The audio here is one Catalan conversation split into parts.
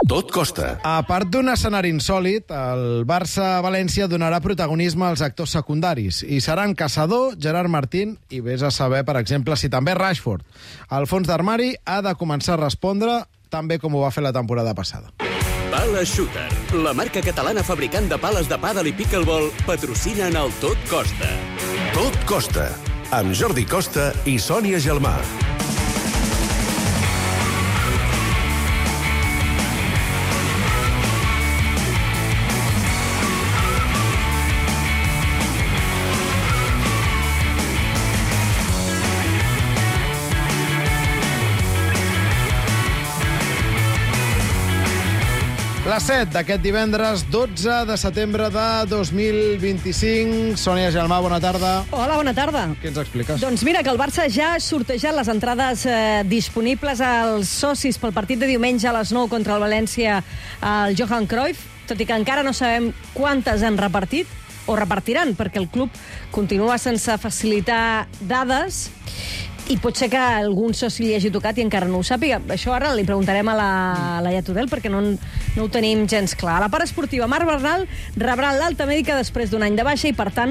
Tot costa. A part d'un escenari insòlid, el Barça-València donarà protagonisme als actors secundaris. I seran Caçador, Gerard Martín i vés a saber, per exemple, si també Rashford. El fons d'armari ha de començar a respondre tan bé com ho va fer la temporada passada. Pala Shooter, la marca catalana fabricant de pales de pàdel i pickleball, patrocinen el Tot Costa. Tot costa. Amb Jordi Costa i Sònia Gelmà. Les 7 d'aquest divendres, 12 de setembre de 2025. Sònia Gelmà, bona tarda. Hola, bona tarda. Què ens expliques? Doncs mira, que el Barça ja ha sortejat les entrades disponibles als socis pel partit de diumenge a les 9 contra el València al Johan Cruyff, tot i que encara no sabem quantes han repartit o repartiran, perquè el club continua sense facilitar dades i pot ser que algun soci li hagi tocat i encara no ho sàpiga. Això ara li preguntarem a la Laia Tudel, perquè no ho tenim gens clar. A la part esportiva, Marc Bernal rebrà l'alta mèdica després d'un any de baixa i, per tant,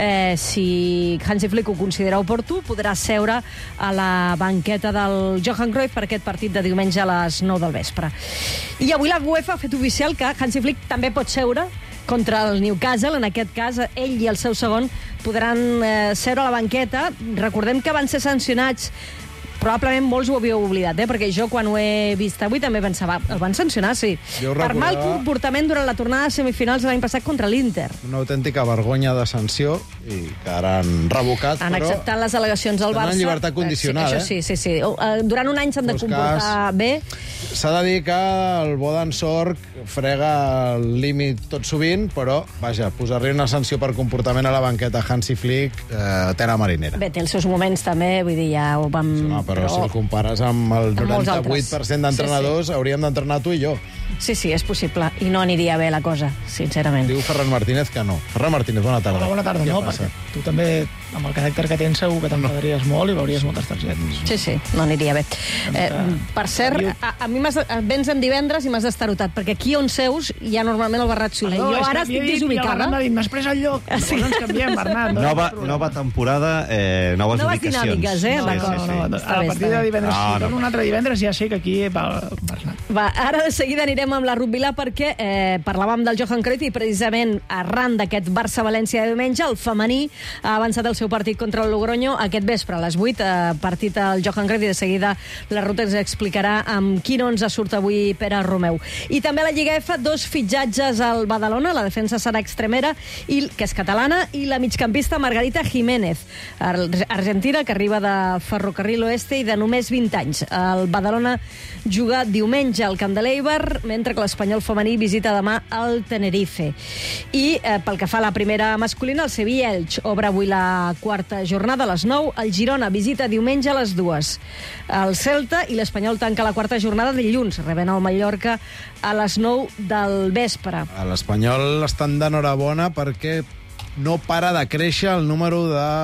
si Hansi Flick ho considera oportú, podrà seure a la banqueta del Johan Cruyff per aquest partit de diumenge a les 9 del vespre. I avui la UEFA ha fet oficial que Hansi Flick també pot seure contra el Newcastle. En aquest cas, ell i el seu segon podran seure a la banqueta. Recordem que van ser sancionats, probablement molts ho havíeu oblidat, perquè jo quan ho he vist avui també pensava, el van sancionar, sí, per mal comportament durant la tornada de semifinals de l'any passat contra l'Inter. Una autèntica vergonya de sanció i que ara han revocat, han acceptat les al·legacions del Barça. Tenen llibertat condicional, sí, sí. Durant un any s'han de comportar bé. S'ha de dir que el Bodan Sorg frega el límit tot sovint, però, vaja, posar-li una sanció per comportament a la banqueta Hansi Flick, tela marinera. Bé, té els seus moments també, vull dir, ja ho vam... Però si el compares amb el 98% d'entrenadors, hauríem d'entrenar tu i jo. Sí, és possible. I no aniria bé la cosa, sincerament. Diu Ferran Martínez que no. Ferran Martínez, bona tarda. Bona tarda, no, perquè tu també, amb el caràcter que tens, segur que t'enfadaries molt i veuries moltes targetes. Sí, no aniria bé. Per cert, a mi vens en divendres i m'has destarotat, perquè aquí on seus hi ha normalment el Bernat Soler. Jo ara estic desubicada. M'has pres el lloc. Llavors ens canviem, Bernat. Nova temporada, noves ubicacions. Dinàmiques, A partir de divendres, si torno un altre divendres, ja sé que aquí va Bernat. Va, ara de seguida anirem amb la Rutvilà perquè parlàvem del Johan Cruyff i precisament arran d'aquest Barça-València de diumenge, el femení ha avançat el seu partit contra el Logroño aquest vespre a les 8, partit al Johan Cruyff, i de seguida la Ruta ens explicarà amb quin 11 surt avui Pere Romeu. I també a la Lliga F, 2 fitxatges al Badalona, la defensa serà Extremera, que és catalana, i la migcampista Margarita Jiménez, argentina, que arriba de Ferrocarril Oeste i de només 20 anys. El Badalona juga diumenge al Camp de l'Eibar, mentre que l'Espanyol femení visita demà el Tenerife. I pel que fa a la primera masculina, el Sevilla-Elx obre avui la quarta jornada a les 9, el Girona visita diumenge a les 2. El Celta i l'Espanyol tanca la quarta jornada dilluns, rebent el Mallorca a les 9 del vespre. A l'Espanyol estan d'enhorabona perquè no para de créixer el número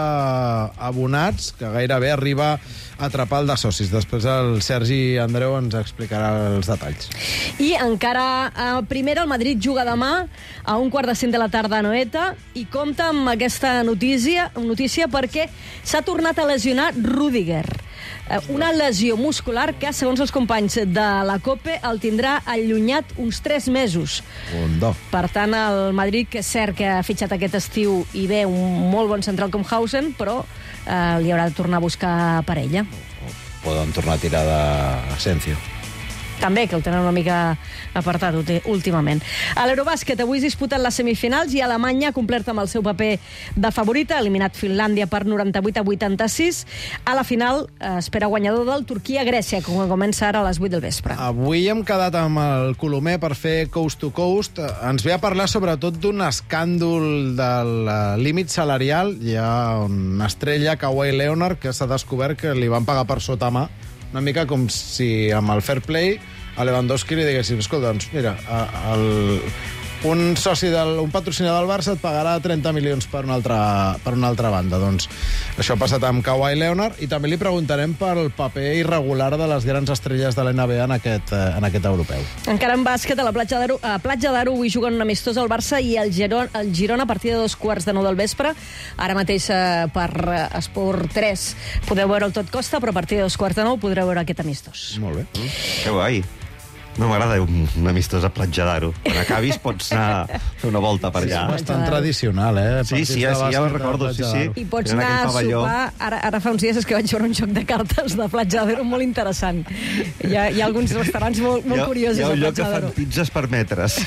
d'abonats, que gairebé arriba a atrapar el de socis. Després el Sergi Andreu ens explicarà els detalls. I encara a primera, el Madrid juga demà a 1:45 de la tarda a Anoeta i compta amb aquesta notícia perquè s'ha tornat a lesionar Rüdiger. Una lesió muscular que, segons els companys de la COPE, el tindrà allunyat uns 3 mesos. Per tant, el Madrid, que és cert que ha fitxat aquest estiu i ve un molt bon central com Hausen, però li haurà de tornar a buscar parella. Poden tornar a tirar d'Asensio. També, que el tenen una mica apartat últimament. A l'Eurobàsquet avui es disputen les semifinals i Alemanya ha complert amb el seu paper de favorita, ha eliminat Finlàndia per 98-86. A la final espera guanyador del Turquia-Grècia, que comença ara a les 8 del vespre. Avui hem quedat amb el Colomer per fer Coast to Coast. Ens ve a parlar sobretot d'un escàndol del límit salarial. Hi ha una estrella, Kawhi Leonard, que s'ha descobert que li van pagar per sota mà. Una mica com si amb el fair play a Lewandowski li diguéssim, escolta, doncs mira, un patrocinador del Barça et pagarà 30 milions per una altra banda. Doncs això ha passat amb Kawhi Leonard, i també li preguntarem pel paper irregular de les grans estrelles de l'NBA en aquest europeu. Encara en bàsquet, a Platja d'Aro avui juguen un amistós al Barça i el Girona a partir de 2:15 del vespre. Ara mateix per Esport 3 podeu veure el Tot Costa, però a partir de 2:15 podreu veure aquest amistós. Molt bé. Que guai. No m'agrada un amistós a Platja d'Aro. Quan acabis pots anar a fer una volta per allà. És bastant tradicional, Sí, ja ho recordo, sí. I pots anar a sopar. Ara fa uns dies és que vaig veure un joc de cartes de Platja d'Aro molt interessant. Hi ha alguns restaurants molt curiosos a Platja d'Aro. Hi ha un lloc que fan pizzas per metres.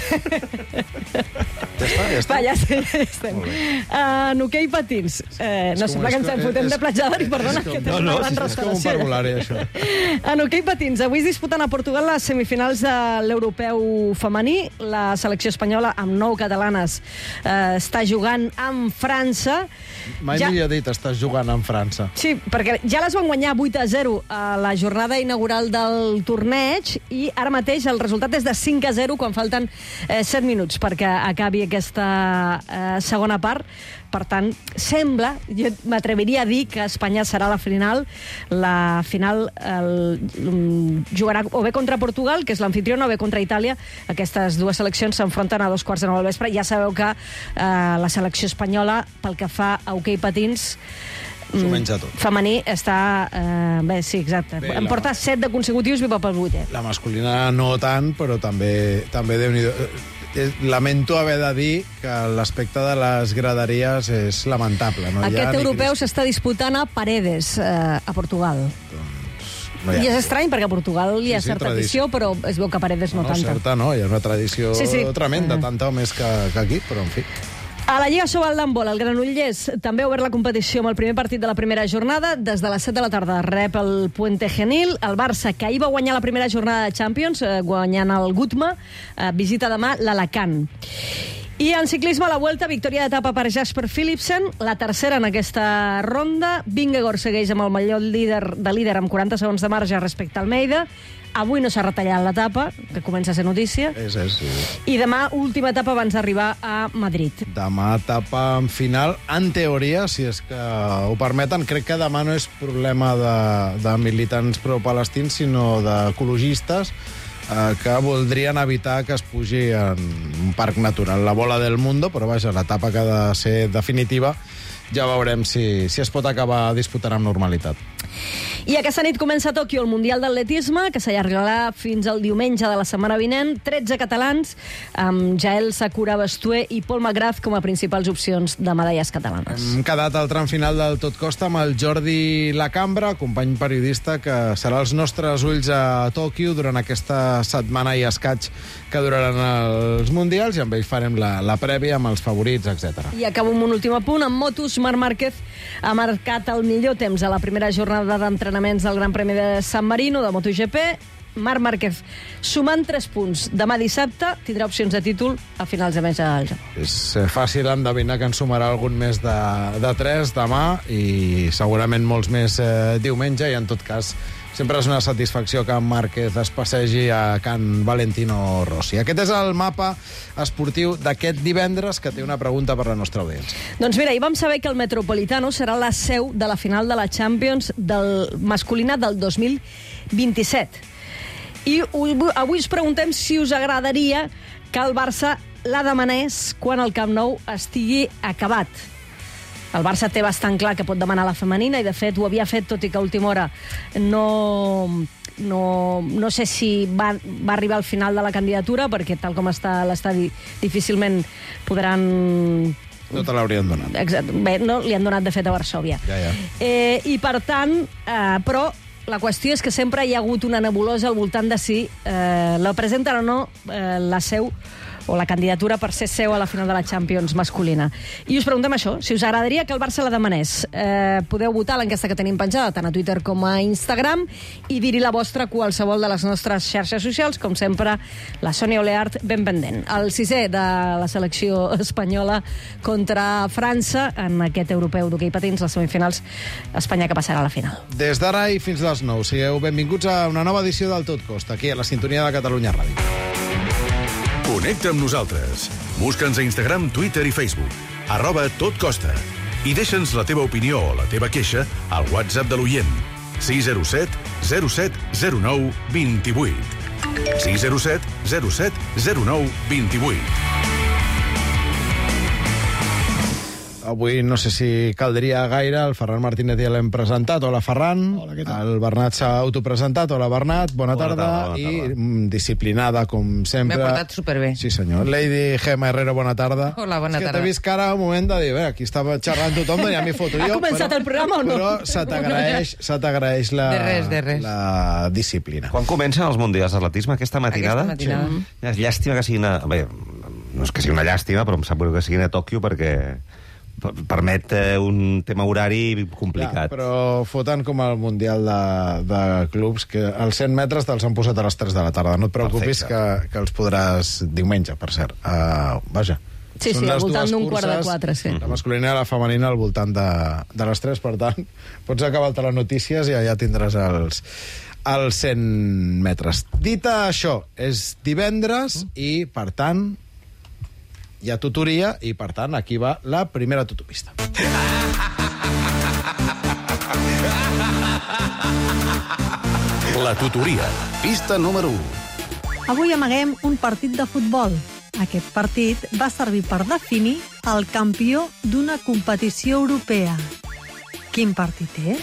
Ja està. Ja estem. En hoquei patins. No sembla que ens en fotem de Platja d'Aro, i perdona, que tens una gran restauració. És com un parvulari, això. En hoquei patins, avui es disputen a Portugal les semifinals de l'europeu femení. La selecció espanyola, amb 9 catalanes, està jugant amb França. Mai millor dit, estàs jugant amb França. Sí, perquè ja les van guanyar 8-0 a la jornada inaugural del torneig, i ara mateix el resultat és de 5-0 quan falten 7 minuts perquè acabi aquesta segona part. Per tant, sembla, jo m'atreviria a dir que Espanya serà la final. La final jugarà o bé contra Portugal, que és l'amfitriona, o bé contra Itàlia. Aquestes dues seleccions s'enfronten a 2:15 del vespre. Ja sabeu que la selecció espanyola, pel que fa a hoquei patins, s'ho menja tot. Femení està... bé, sí, exacte. En porta 7 de consecutius i va pel 8è. La masculina no tant, però també Déu-n'hi-do. Lamento haver de dir que l'aspecte de les graderies és lamentable. No? Aquest europeu s'està disputant a Paredes, a Portugal. I és estrany, perquè a Portugal hi ha certa tradició, però es veu que a Paredes no tanta. Certa no, hi ha una tradició tremenda, tanta o més que aquí, però en fi. A la Lliga Sobal d'handbol, el Granollers també ha obert la competició amb el primer partit de la primera jornada. Des de les 7 de la tarda rep el Puente Genil. El Barça, que ahir va guanyar la primera jornada de Champions, guanyant el Gutma, visita demà l'Alacant. I en ciclisme, a la Vuelta, victòria d'etapa per Jasper Philipsen, la tercera en aquesta ronda. Vingegaard segueix amb el millor líder amb 40 segons de marge respecte al Almeida. Avui no s'ha retallat l'etapa, que comença a ser notícia. Sí. I demà, última etapa abans d'arribar a Madrid. Demà etapa en final, en teoria, si és que ho permeten. Crec que demà no és problema de militants pro-palestins, sinó d'ecologistes que voldrien evitar que es pugi en un parc natural. La bola del mundo, però vaja, l'etapa que ha de ser definitiva, ja veurem si es pot acabar disputant amb normalitat. I aquesta nit comença a Tòquio el Mundial d'Atletisme, que s'allargarà fins al diumenge de la setmana vinent. 13 catalans, amb Jael Sakura Bastué i Paul McGrath com a principals opcions de medalles catalanes. Hem quedat al tram final del Tot Costa amb el Jordi Lacambra, company periodista, que serà els nostres ulls a Tòquio durant aquesta setmana i escaig que duraran els Mundials, i amb ell farem la prèvia amb els favorits, etc. I acabo amb un últim apunt. En motos, Marc Márquez ha marcat el millor temps a la primera jornada d'entrenaments del Gran Premi de San Marino de MotoGP. Marc Márquez, sumant 3 punts demà dissabte, tindrà opcions de títol a finals de mes del joc. És fàcil endevinar que en sumarà algun més de 3 demà, i segurament molts més diumenge, i en tot cas sempre és una satisfacció que en Márquez es passegi a Can Valentino Rossi. Aquest és el mapa esportiu d'aquest divendres, que té una pregunta per la nostra audiència. Doncs mira, hi vam saber que el Metropolitano serà la seu de la final de la Champions masculina del 2027. I avui us preguntem si us agradaria que el Barça la demanés quan el Camp Nou estigui acabat. El Barça té bastant clar que pot demanar la femenina, i de fet ho havia fet, tot i que a última hora no sé si va arribar al final de la candidatura, perquè tal com està l'estadi difícilment podran... No te l'haurien donat. Exacte. Bé, no, li han donat de fet a Varsòvia. Ja. I per tant, però la qüestió és que sempre hi ha hagut una nebulosa al voltant de si la presenten o no la seu o la candidatura per ser seu a la final de la Champions masculina. I us preguntem això, si us agradaria que el Barça la demanés. Podeu votar l'enquesta que tenim penjada tant a Twitter com a Instagram, i dir-hi la vostra a qualsevol de les nostres xarxes socials, com sempre, la Sònia Oleart ben pendent. El 6è de la selecció espanyola contra França en aquest europeu d'hoquei patins, les semifinals, Espanya que passarà a la final. Des d'ara i fins les 9, sigueu benvinguts a una nova edició del Tot Costa, aquí a la sintonia de Catalunya Ràdio. Connecta amb nosaltres. Busca'ns a Instagram, Twitter i Facebook. @totcosta. I deixa'ns la teva opinió o la teva queixa al WhatsApp de l'oient. 607 07 09 28. 607 07 09 28. Avui no sé si caldria gaire, el Ferran Martínez ja l'hem presentat. Hola, Ferran. Hola, què tal? El Bernat s'ha autopresentat. Hola, Bernat. Bona tarda. I disciplinada, com sempre. M'he portat superbé. Sí, senyor. Lady Gemma Herrero, bona tarda. Hola, bona És que tarda. t'he vist cara un moment de dir, bé, aquí estava xerrant tothom, ja m'hi foto jo. Ha començat el programa o no? Però se t'agraeix la, De res. la disciplina. Quan comencen els mundials d'atletisme? Aquesta matinada? Aquesta matinada. És llàstima que sigui una... Bé, no és que sigui una llàstima, però em sap greu que siguin a Tòquio perquè permet un tema horari complicat. Ja, però foten com el Mundial de clubs, que els 100 metres te'ls han posat a les 3 de la tarda. No et preocupis que els podràs diumenge, per cert. Vaja. Sí, Són sí, al les voltant dues d'un quart de curses, 4, sí. La masculina i la femenina al voltant de les 3, per tant, pots acabar el telenotícies i ja tindràs els 100 metres. Dit això, és divendres i, per tant, hi ha tutoria i, per tant, aquí va la primera tutopista. La tutoria. Pista número 1. Avui amaguem un partit de futbol. Aquest partit va servir per definir el campió d'una competició europea. Quin partit és?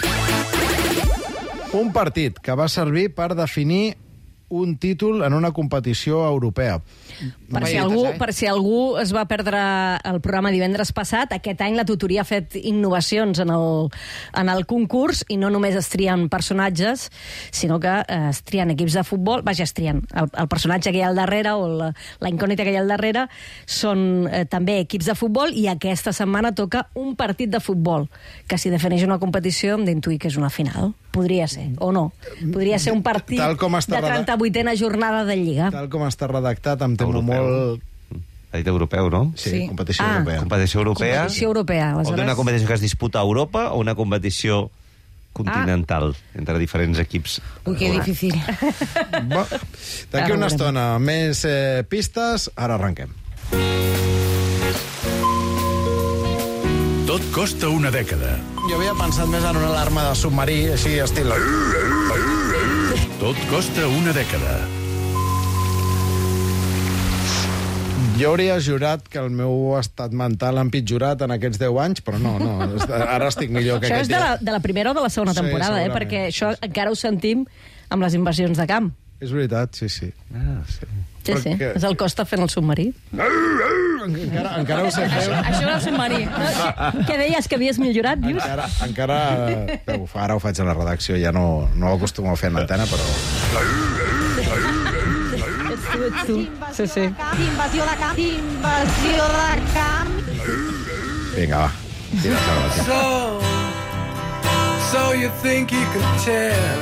Un partit que va servir per definir un títol en una competició europea. Per si algú es va perdre el programa divendres passat, aquest any la tutoria ha fet innovacions en el concurs i no només es trien personatges, sinó que es trien equips de futbol. Vaja, es trien. El personatge que hi ha al darrere o la incògnita que hi ha al darrere són també equips de futbol i aquesta setmana toca un partit de futbol, que si defineix una competició hem d'intuir que és una final. Podria ser, o no. Podria ser un partit de 38a jornada de Lliga. Tal com està redactat, em temo Europeu. molt... Ha dit europeu, no? Sí, competició europea. Competició europea. Competició europea, O aleshores. d'una competició que es disputa a Europa o una competició continental entre diferents equips. Ui, que difícil. D'aquí una estona, més pistes, ara arrenquem. Tot costa una dècada. Jo havia pensat més en una alarma de submarí, així estil... Tot costa una dècada. Jo hauria jurat que el meu estat mental ha empitjorat en aquests 10 anys, però no, ara estic millor que Això aquest és dia. de la primera o de la segona Sí, temporada, segurament. perquè això encara ho sentim amb les invasions de camp. És veritat, sí. Sí, Però sí. que- És el Costa fent el submarí. Encara ho sé fer. Això era el submarí. Què deies, que havies millorat, dius? Ara ho faig a la redacció, ja no ho acostumo a fer en l'antena, però... Ets tu. Sí, sí. Invasió de camp. Invasió de camp. Vinga, va. Tira-te la So you think you can tell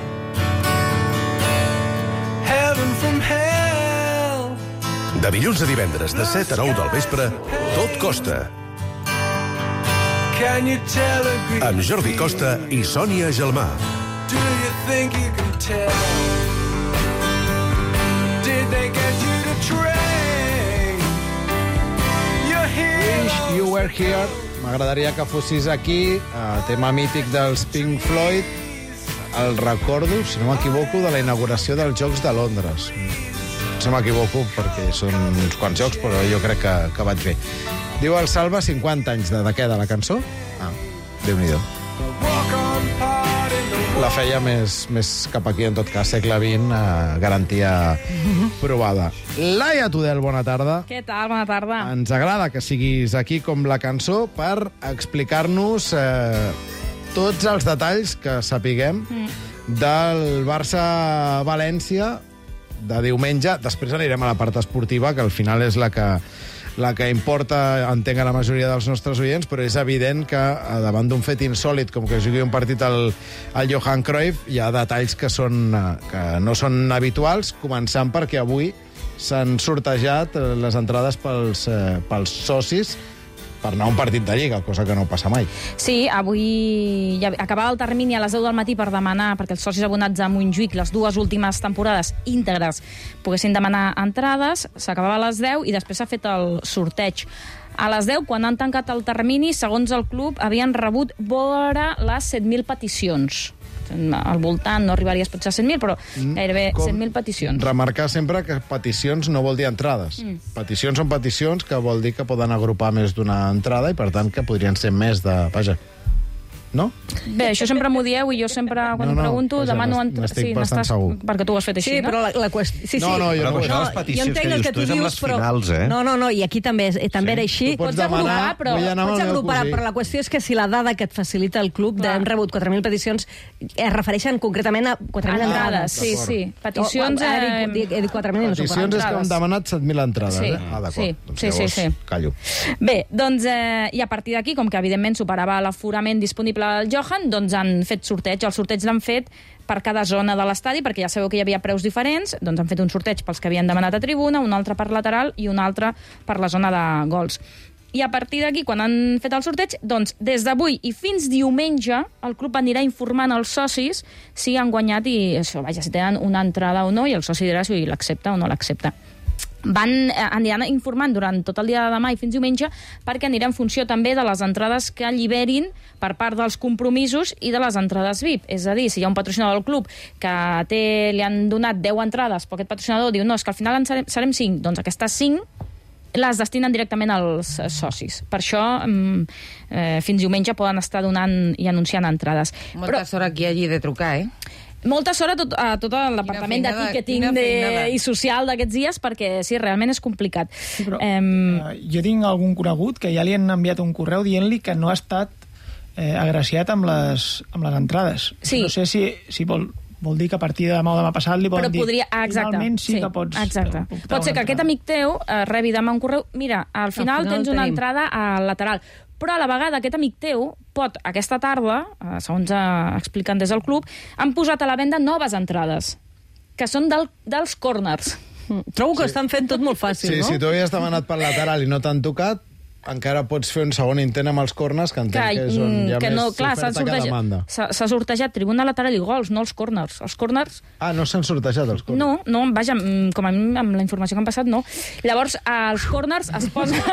heaven from hell? De dilluns a divendres, de 7 a 9 del vespre, Tot costa, Can you tell a Greek amb Jordi Costa i Sònia Gelmà. Do you think you can tell? Did they get you to train? You're here. Wish You Were Here. M'agradaria que fossis aquí, tema mític dels Pink Floyd. El recordo, si no m'equivoco, de la inauguració dels Jocs de Londres. Si no m'equivoco, perquè són uns quants jocs, però jo crec que vaig bé. Diu el Salva 50 anys de què, de la cançó? Déu-n'hi-do. Walk on part in the La feia més cap aquí, en tot cas, segle XX, garantia provada. Laia Tudel, bona tarda. Què tal? Bona tarda. Ens agrada que siguis aquí com la cançó per explicar-nos tots els detalls que sapiguem del Barça-València de diumenge. Després anirem a la part esportiva, que al final és la que importa, entenc, a la majoria dels nostres oients, però és evident que davant d'un fet insòlit com que jugui un partit al Johan Cruyff hi ha detalls que no són habituals, començant perquè avui s'han sortejat les entrades pels socis per anar a un partit de Lliga, cosa que no passa mai. Sí, avui ja acabava el termini a les 10 del matí per demanar, perquè els socis abonats a Montjuïc les 2 últimes temporades íntegres poguessin demanar entrades, s'acabava a les 10 i després s'ha fet el sorteig. A les 10, quan han tancat el termini, segons el club, havien rebut vora les 7.000 peticions. Al voltant no arribaries potser a 100.000, però gairebé 100.000 peticions. Remarcar sempre que peticions no vol dir entrades. Peticions són peticions, que vol dir que poden agrupar més d'una entrada i, per tant, que podrien ser més de... Vaja, no? Bé, això sempre m'ho dieu i jo sempre, quan em pregunto, demano... N'estic bastant segur. Perquè tu ho has fet així, Sí, però la qüestió... Sí, No, jo no ho he Però les peticions que dius tu és amb les finals, eh? No, i aquí també era així. Tu pots demanar, vull anar amb el meu cosí. Però la qüestió és que si la dada que et facilita el club hem rebut 4.000 peticions es refereixen concretament a 4.000 entrades. Sí. Peticions... He dit 4.000 i no són Peticions és que hem demanat 7.000 entrades, Sí. eh? Ah, d'acord. Sí. Doncs llavors, callo. Bé, doncs, i a partir d'aquí, com que evidentment superava l'aforament disponible al Johan, doncs han fet sorteig. El sorteig l'han fet per cada zona de l'estadi, perquè ja sabeu que hi havia preus diferents, doncs han fet un sorteig pels que havien demanat a tribuna, un altre per lateral i un altre per la zona de gols. I a partir d'aquí, quan han fet el sorteig, doncs des d'avui i fins diumenge el club anirà informant als socis si han guanyat i això, vaja, si tenen una entrada o no, i el soci dirà si l'accepta o no l'accepta. Aniran informant durant tot el dia de demà i fins diumenge, perquè anirà en funció també de les entrades que alliberin per part dels compromisos i de les entrades VIP. És a dir, si hi ha un patrocinador del club que li han donat 10 entrades, però aquest patrocinador diu no, és que al final en serem 5, doncs aquestes 5 les destinen directament als socis. Per això, fins diumenge poden estar donant i anunciant entrades. Molta sort aquí allí de trucar, eh? Molta sort a tot el departament de ticketing i social d'aquests dies, perquè sí, realment és complicat. Sí, però, jo tinc algun conegut que ja li han enviat un correu dient-li que no ha estat agraciat amb les entrades. Sí. No sé si vol dir que a partir de demà o demà passat li poden dir finalment sí que pots... Exacte. Pot ser que aquest amic teu rebi demà un correu, mira, al final tens una entrada al lateral, però a la vegada aquest amic teu pot, aquesta tarda, segons expliquen des del club, han posat a la venda noves entrades, que són dels corners. Trobo que estan fent tot molt fàcil, no? Sí, si tu havies demanat pel lateral i no t'han tocat, encara pots fer un segon intent amb els corners, que entenc que és on hi ha més oferta que demanda. S'ha sortejat tribuna lateral i gols, no els corners. Els corners... Ah, no s'han sortejat els corners? No, vaja, com a mi, amb la informació que han passat, no. Llavors, els corners es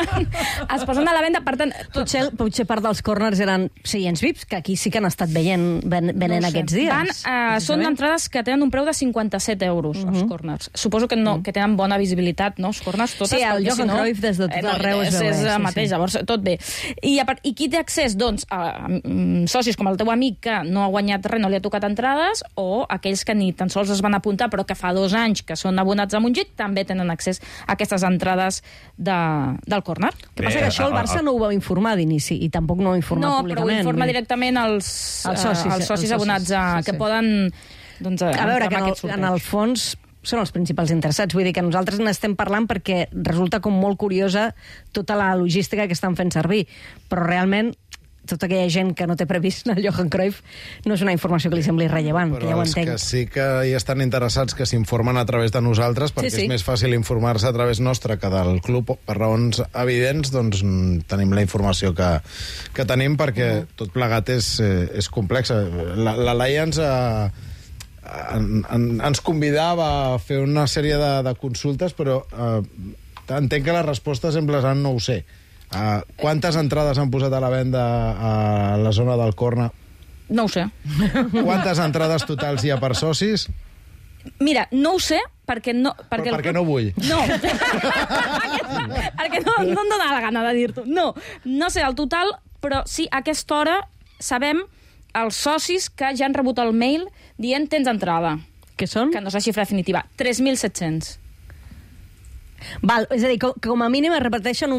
posen a la venda, per tant... Potser part dels corners eren seients VIPs, que aquí sí que han estat venent aquests dies. Són entrades que tenen un preu de 57 euros, els corners. Suposo que tenen bona visibilitat, no, els corners, totes. Sí, el Johan Cruyff des de tot arreu es veu. Llavors, tot bé. I qui té accés, doncs, a socis com el teu amic que no ha guanyat res, no li ha tocat entrades, o aquells que ni tan sols es van apuntar, però que fa 2 anys que són abonats a Montjuïc, també tenen accés a aquestes entrades del córner. El que passa que això el Barça no ho va informar d'inici, i tampoc no ho ha informat públicament. No, però ho informa directament als socis abonats que poden... A veure, que en el fons són els principals interessats. Vull dir que nosaltres n'estem parlant perquè resulta com molt curiosa tota la logística que estan fent servir, però realment tota aquella gent que no té previst el Johan Cruyff no és una informació que li sembli rellevant, però que ja ho els entenc. que sí que hi estan interessats que s'informen a través de nosaltres, perquè és més fàcil informar-se a través nostre que del club, per raons evidents, doncs tenim la informació que tenim, perquè tot plegat és complex. La Laia ens convidava a fer una sèrie de consultes, però entenc que la resposta sempre és no ho sé. Quantes entrades han posat a la venda a la zona del Corna? No ho sé. Quantes entrades totals hi ha per socis? Mira, no ho sé, perquè no... Perquè no vull. No. Perquè no em dóna la gana de dir-t'ho. No sé el total, però sí, a aquesta hora sabem els socis que ja han rebut el mail dient tens entrada. Què són? Que no és la xifra definitiva. 3.700. Val, és a dir, que com a mínim es reparteixen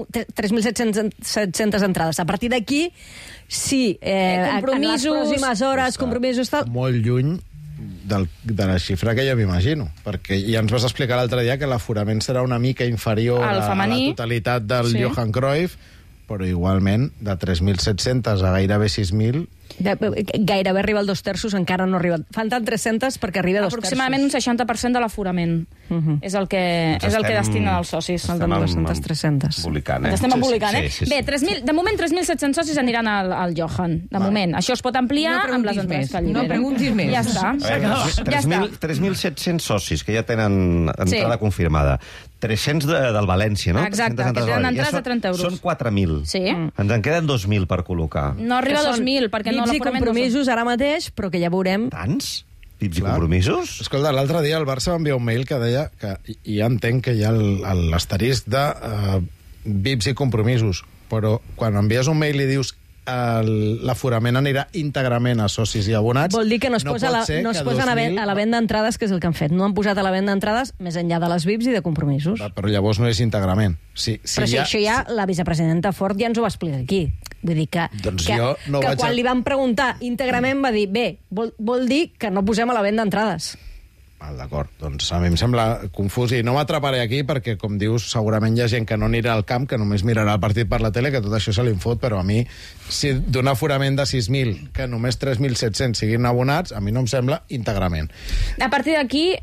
3.700 entrades. A partir d'aquí, sí, en les pròximes hores, compromisos... Molt lluny de la xifra que ja m'imagino, perquè ja ens vas explicar l'altre dia que l'aforament serà una mica inferior a la totalitat del Johan Cruyff, però igualment de 3.700 a gairebé 6.000 Gairebé arriba al 2/3, encara no arriba. Falten 300 perquè arriba a 2/3. Aproximadament un 60% de l'aforament és el que destinen els socis. Falten 200-300. Embolicant, Ens estem embolicant, eh? Sí. Bé, de moment 3.700 socis aniran al Johan. De moment. Això es pot ampliar amb les entrades que alliberen. No preguntis més. Ja està. Ja està. 3.700 socis que ja tenen entrada confirmada. 300 del València, no? Exacte, que tenen entrades de 30 euros. Són 4.000. Sí. Ens en queden 2.000 per col·locar. No arriba a 2.000, perquè no l'aforament... l'aforament... compromisos ara mateix, però que ja veurem... Tants? Pips i compromisos? Escolta, l'altre dia el Barça va enviar un mail que deia que, i ja entenc que hi ha l'asterisc de VIPs i compromisos, però quan envies un mail i dius l'aforament anirà íntegrament a socis i abonats... Vol dir que no es posen a la venda d'entrades, que és el que han fet. No han posat a la venda d'entrades més enllà de les VIPs i de compromisos. Però llavors no és íntegrament. Però si això ja la vicepresidenta Ford ja ens ho va explicar aquí. Vull dir que quan li van preguntar íntegrament va dir vol dir que no posem a la venda d'entrades. D'acord, doncs a mi em sembla confús i no m'atraparé aquí perquè, com dius, segurament hi ha gent que no anirà al camp, que només mirarà el partit per la tele, que tot això se li fot, però a mi, si d'un aforament de 6.000, que només 3.700 siguin abonats, a mi no em sembla íntegrament. A partir d'aquí,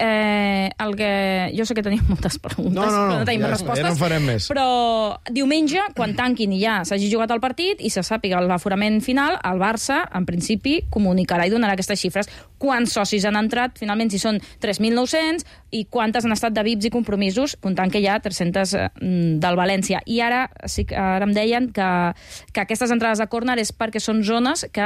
jo sé que tenim moltes preguntes, però no tenim respostes. Ja no en farem més. Però diumenge, quan tanquin i ja s'hagi jugat el partit i se sàpiga l'aforament final, el Barça, en principi, comunicarà i donarà aquestes xifres. Quants socis han entrat, finalment, si són 3.900, i quantes han estat de VIPs i compromisos, comptant que hi ha 300 del València. I ara em deien que aquestes entrades a córner és perquè són zones que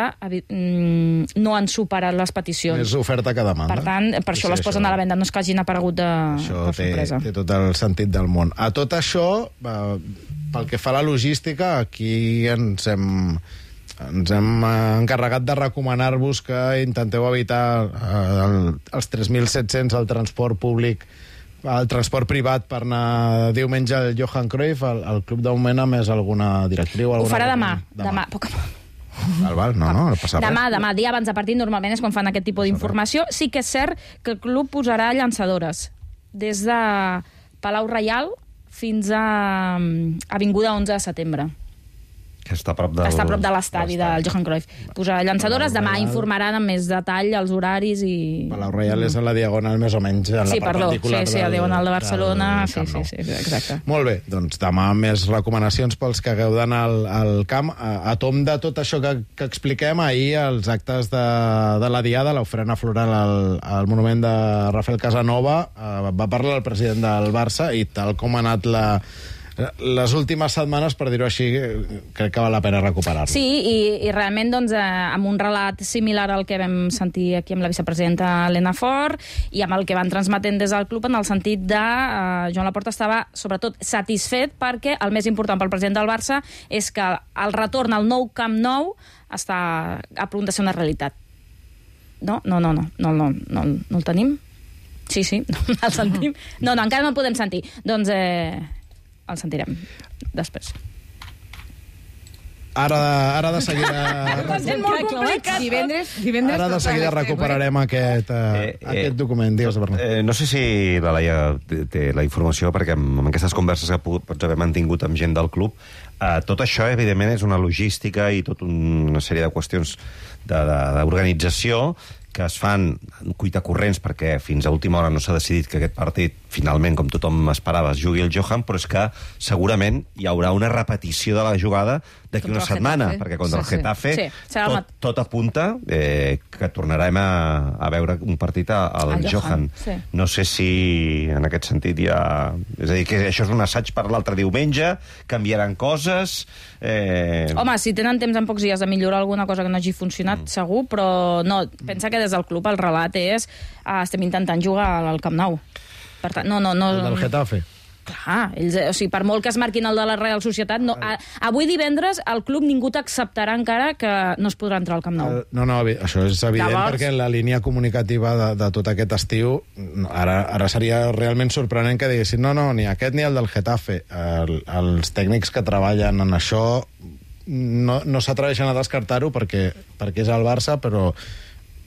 no han superat les peticions. És oferta que demanda. Per tant, per això les posen a la venda, no és que hagin aparegut de sorpresa. Això té tot el sentit del món. A tot això, pel que fa a la logística, aquí ens hem encarregat de recomanar-vos que intenteu evitar els 3.700 al transport públic, al transport privat per anar diumenge al Johan Cruyff, al club d'augment amb més alguna directriu. Ho farà demà. Poc. No passa res. Demà, dia abans de partit, normalment és quan fan aquest tipus d'informació. Sí que és cert que el club posarà llançadores des de Palau Reial fins a Avinguda 11 de setembre. Que està a prop de l'estadi del Johan Cruyff. Posarà llançadores, demà informaran amb més detall els horaris i... Palau Reial és a la diagonal més o menys en la part particular. Sí, a la diagonal de Barcelona. Sí, exacte. Molt bé, doncs demà més recomanacions pels que hagueu d'anar al camp. A tom de tot això que expliquem, ahir els actes de la Diada, l'ofrena floral al monument de Rafael Casanova, va parlar el president del Barça i tal com ha anat les últimes setmanes, per dir-ho així, crec que val la pena recuperar-lo. Sí, i realment doncs, amb un relat similar al que vam sentir aquí amb la vicepresidenta Elena Fort i amb el que van transmetent des del club, en el sentit de Joan Laporta estava sobretot satisfet perquè el més important pel president del Barça és que el retorn al nou Camp Nou està a punt de ser una realitat. No el tenim? Sí, no el sentim. No, encara no el podem sentir. Doncs el sentirem després. Ara de seguida... Divendres ara de seguida recuperarem aquest document. Digues, Bernat. No sé si la Laia té la informació, perquè amb aquestes converses que pots haver mantingut amb gent del club, tot això, evidentment, és una logística i tota una sèrie de qüestions d'organització que es fan cuitacorrents perquè fins a última hora no s'ha decidit que aquest partit, finalment, com tothom esperava, es jugui el Johan, però és que segurament hi haurà una repetició de la jugada d'aquí una setmana, perquè contra el Getafe tot apunta que tornarem a veure un partit al Johan. No sé si en aquest sentit hi ha... És a dir, que això és un assaig per l'altre diumenge, canviaran coses... Home, si tenen temps en pocs dies de millorar alguna cosa que no hagi funcionat, segur, però no, pensa que des del club el relat és estem intentant jugar al Camp Nou. Per tant, no... El del Getafe. Clar, per molt que es marquin el de la Real Societat, avui divendres el club ningú t'acceptarà encara que no es podrà entrar al Camp Nou. No, això és evident, perquè la línia comunicativa de tot aquest estiu, ara seria realment sorprenent que diguessin no, ni aquest ni el del Getafe. Els tècnics que treballen en això no s'atreveixen a descartar-ho perquè és el Barça, però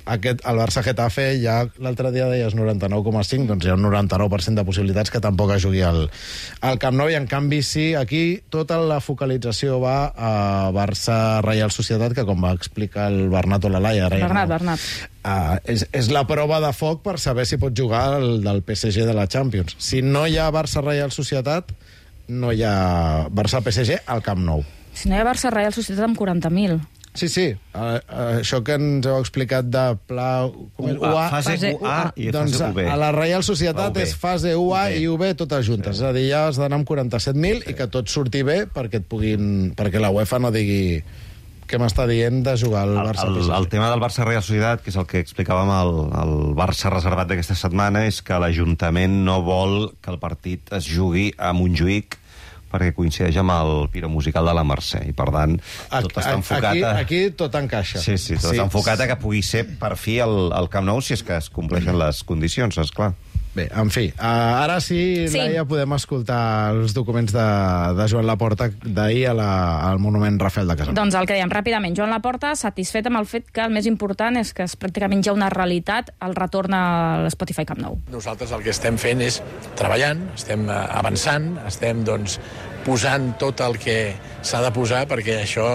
el Barça-Getafe ja l'altre dia deies 99,5, doncs hi ha un 99% de possibilitats que tampoc es jugui al Camp Nou, i en canvi sí, aquí tota la focalització va a Barça-Reial Societat, que com va explicar el Bernat Olalaia... Bernat. És la prova de foc per saber si pot jugar el del PSG de la Champions. Si no hi ha Barça-Reial Societat, no hi ha Barça-PSG al Camp Nou. Si no hi ha Barça-Reial Societat amb 40.000. Sí. Això que ens heu explicat de pla... Fase UA i doncs fase UB. A la Reial Societat és fase UA i UB totes juntes. És a dir, ja has d'anar amb 47.000 i que tot surti bé perquè perquè la UEFA no digui què m'està dient de jugar al Barça. El tema del Barça-Reial Societat, que és el que explicàvem al Barça reservat d'aquesta setmana, és que l'Ajuntament no vol que el partit es jugui a Montjuïc perquè coincideix amb el Piro Musical de la Mercè, i per tant tot està enfocat aquí tot encaixa. Sí, tot està enfocat a que pugui ser per fi el Camp Nou, si és que es compleixen les condicions, esclar. Bé, en fi, ara sí, Laia, podem escoltar els documents de Joan Laporta d'ahir al Monument Rafael de Casanova. Doncs el que dèiem ràpidament, Joan Laporta satisfet amb el fet que el més important és que és pràcticament ja una realitat el retorn a l'Spotify Camp Nou. Nosaltres el que estem fent és treballant, estem avançant, estem posant tot el que s'ha de posar perquè això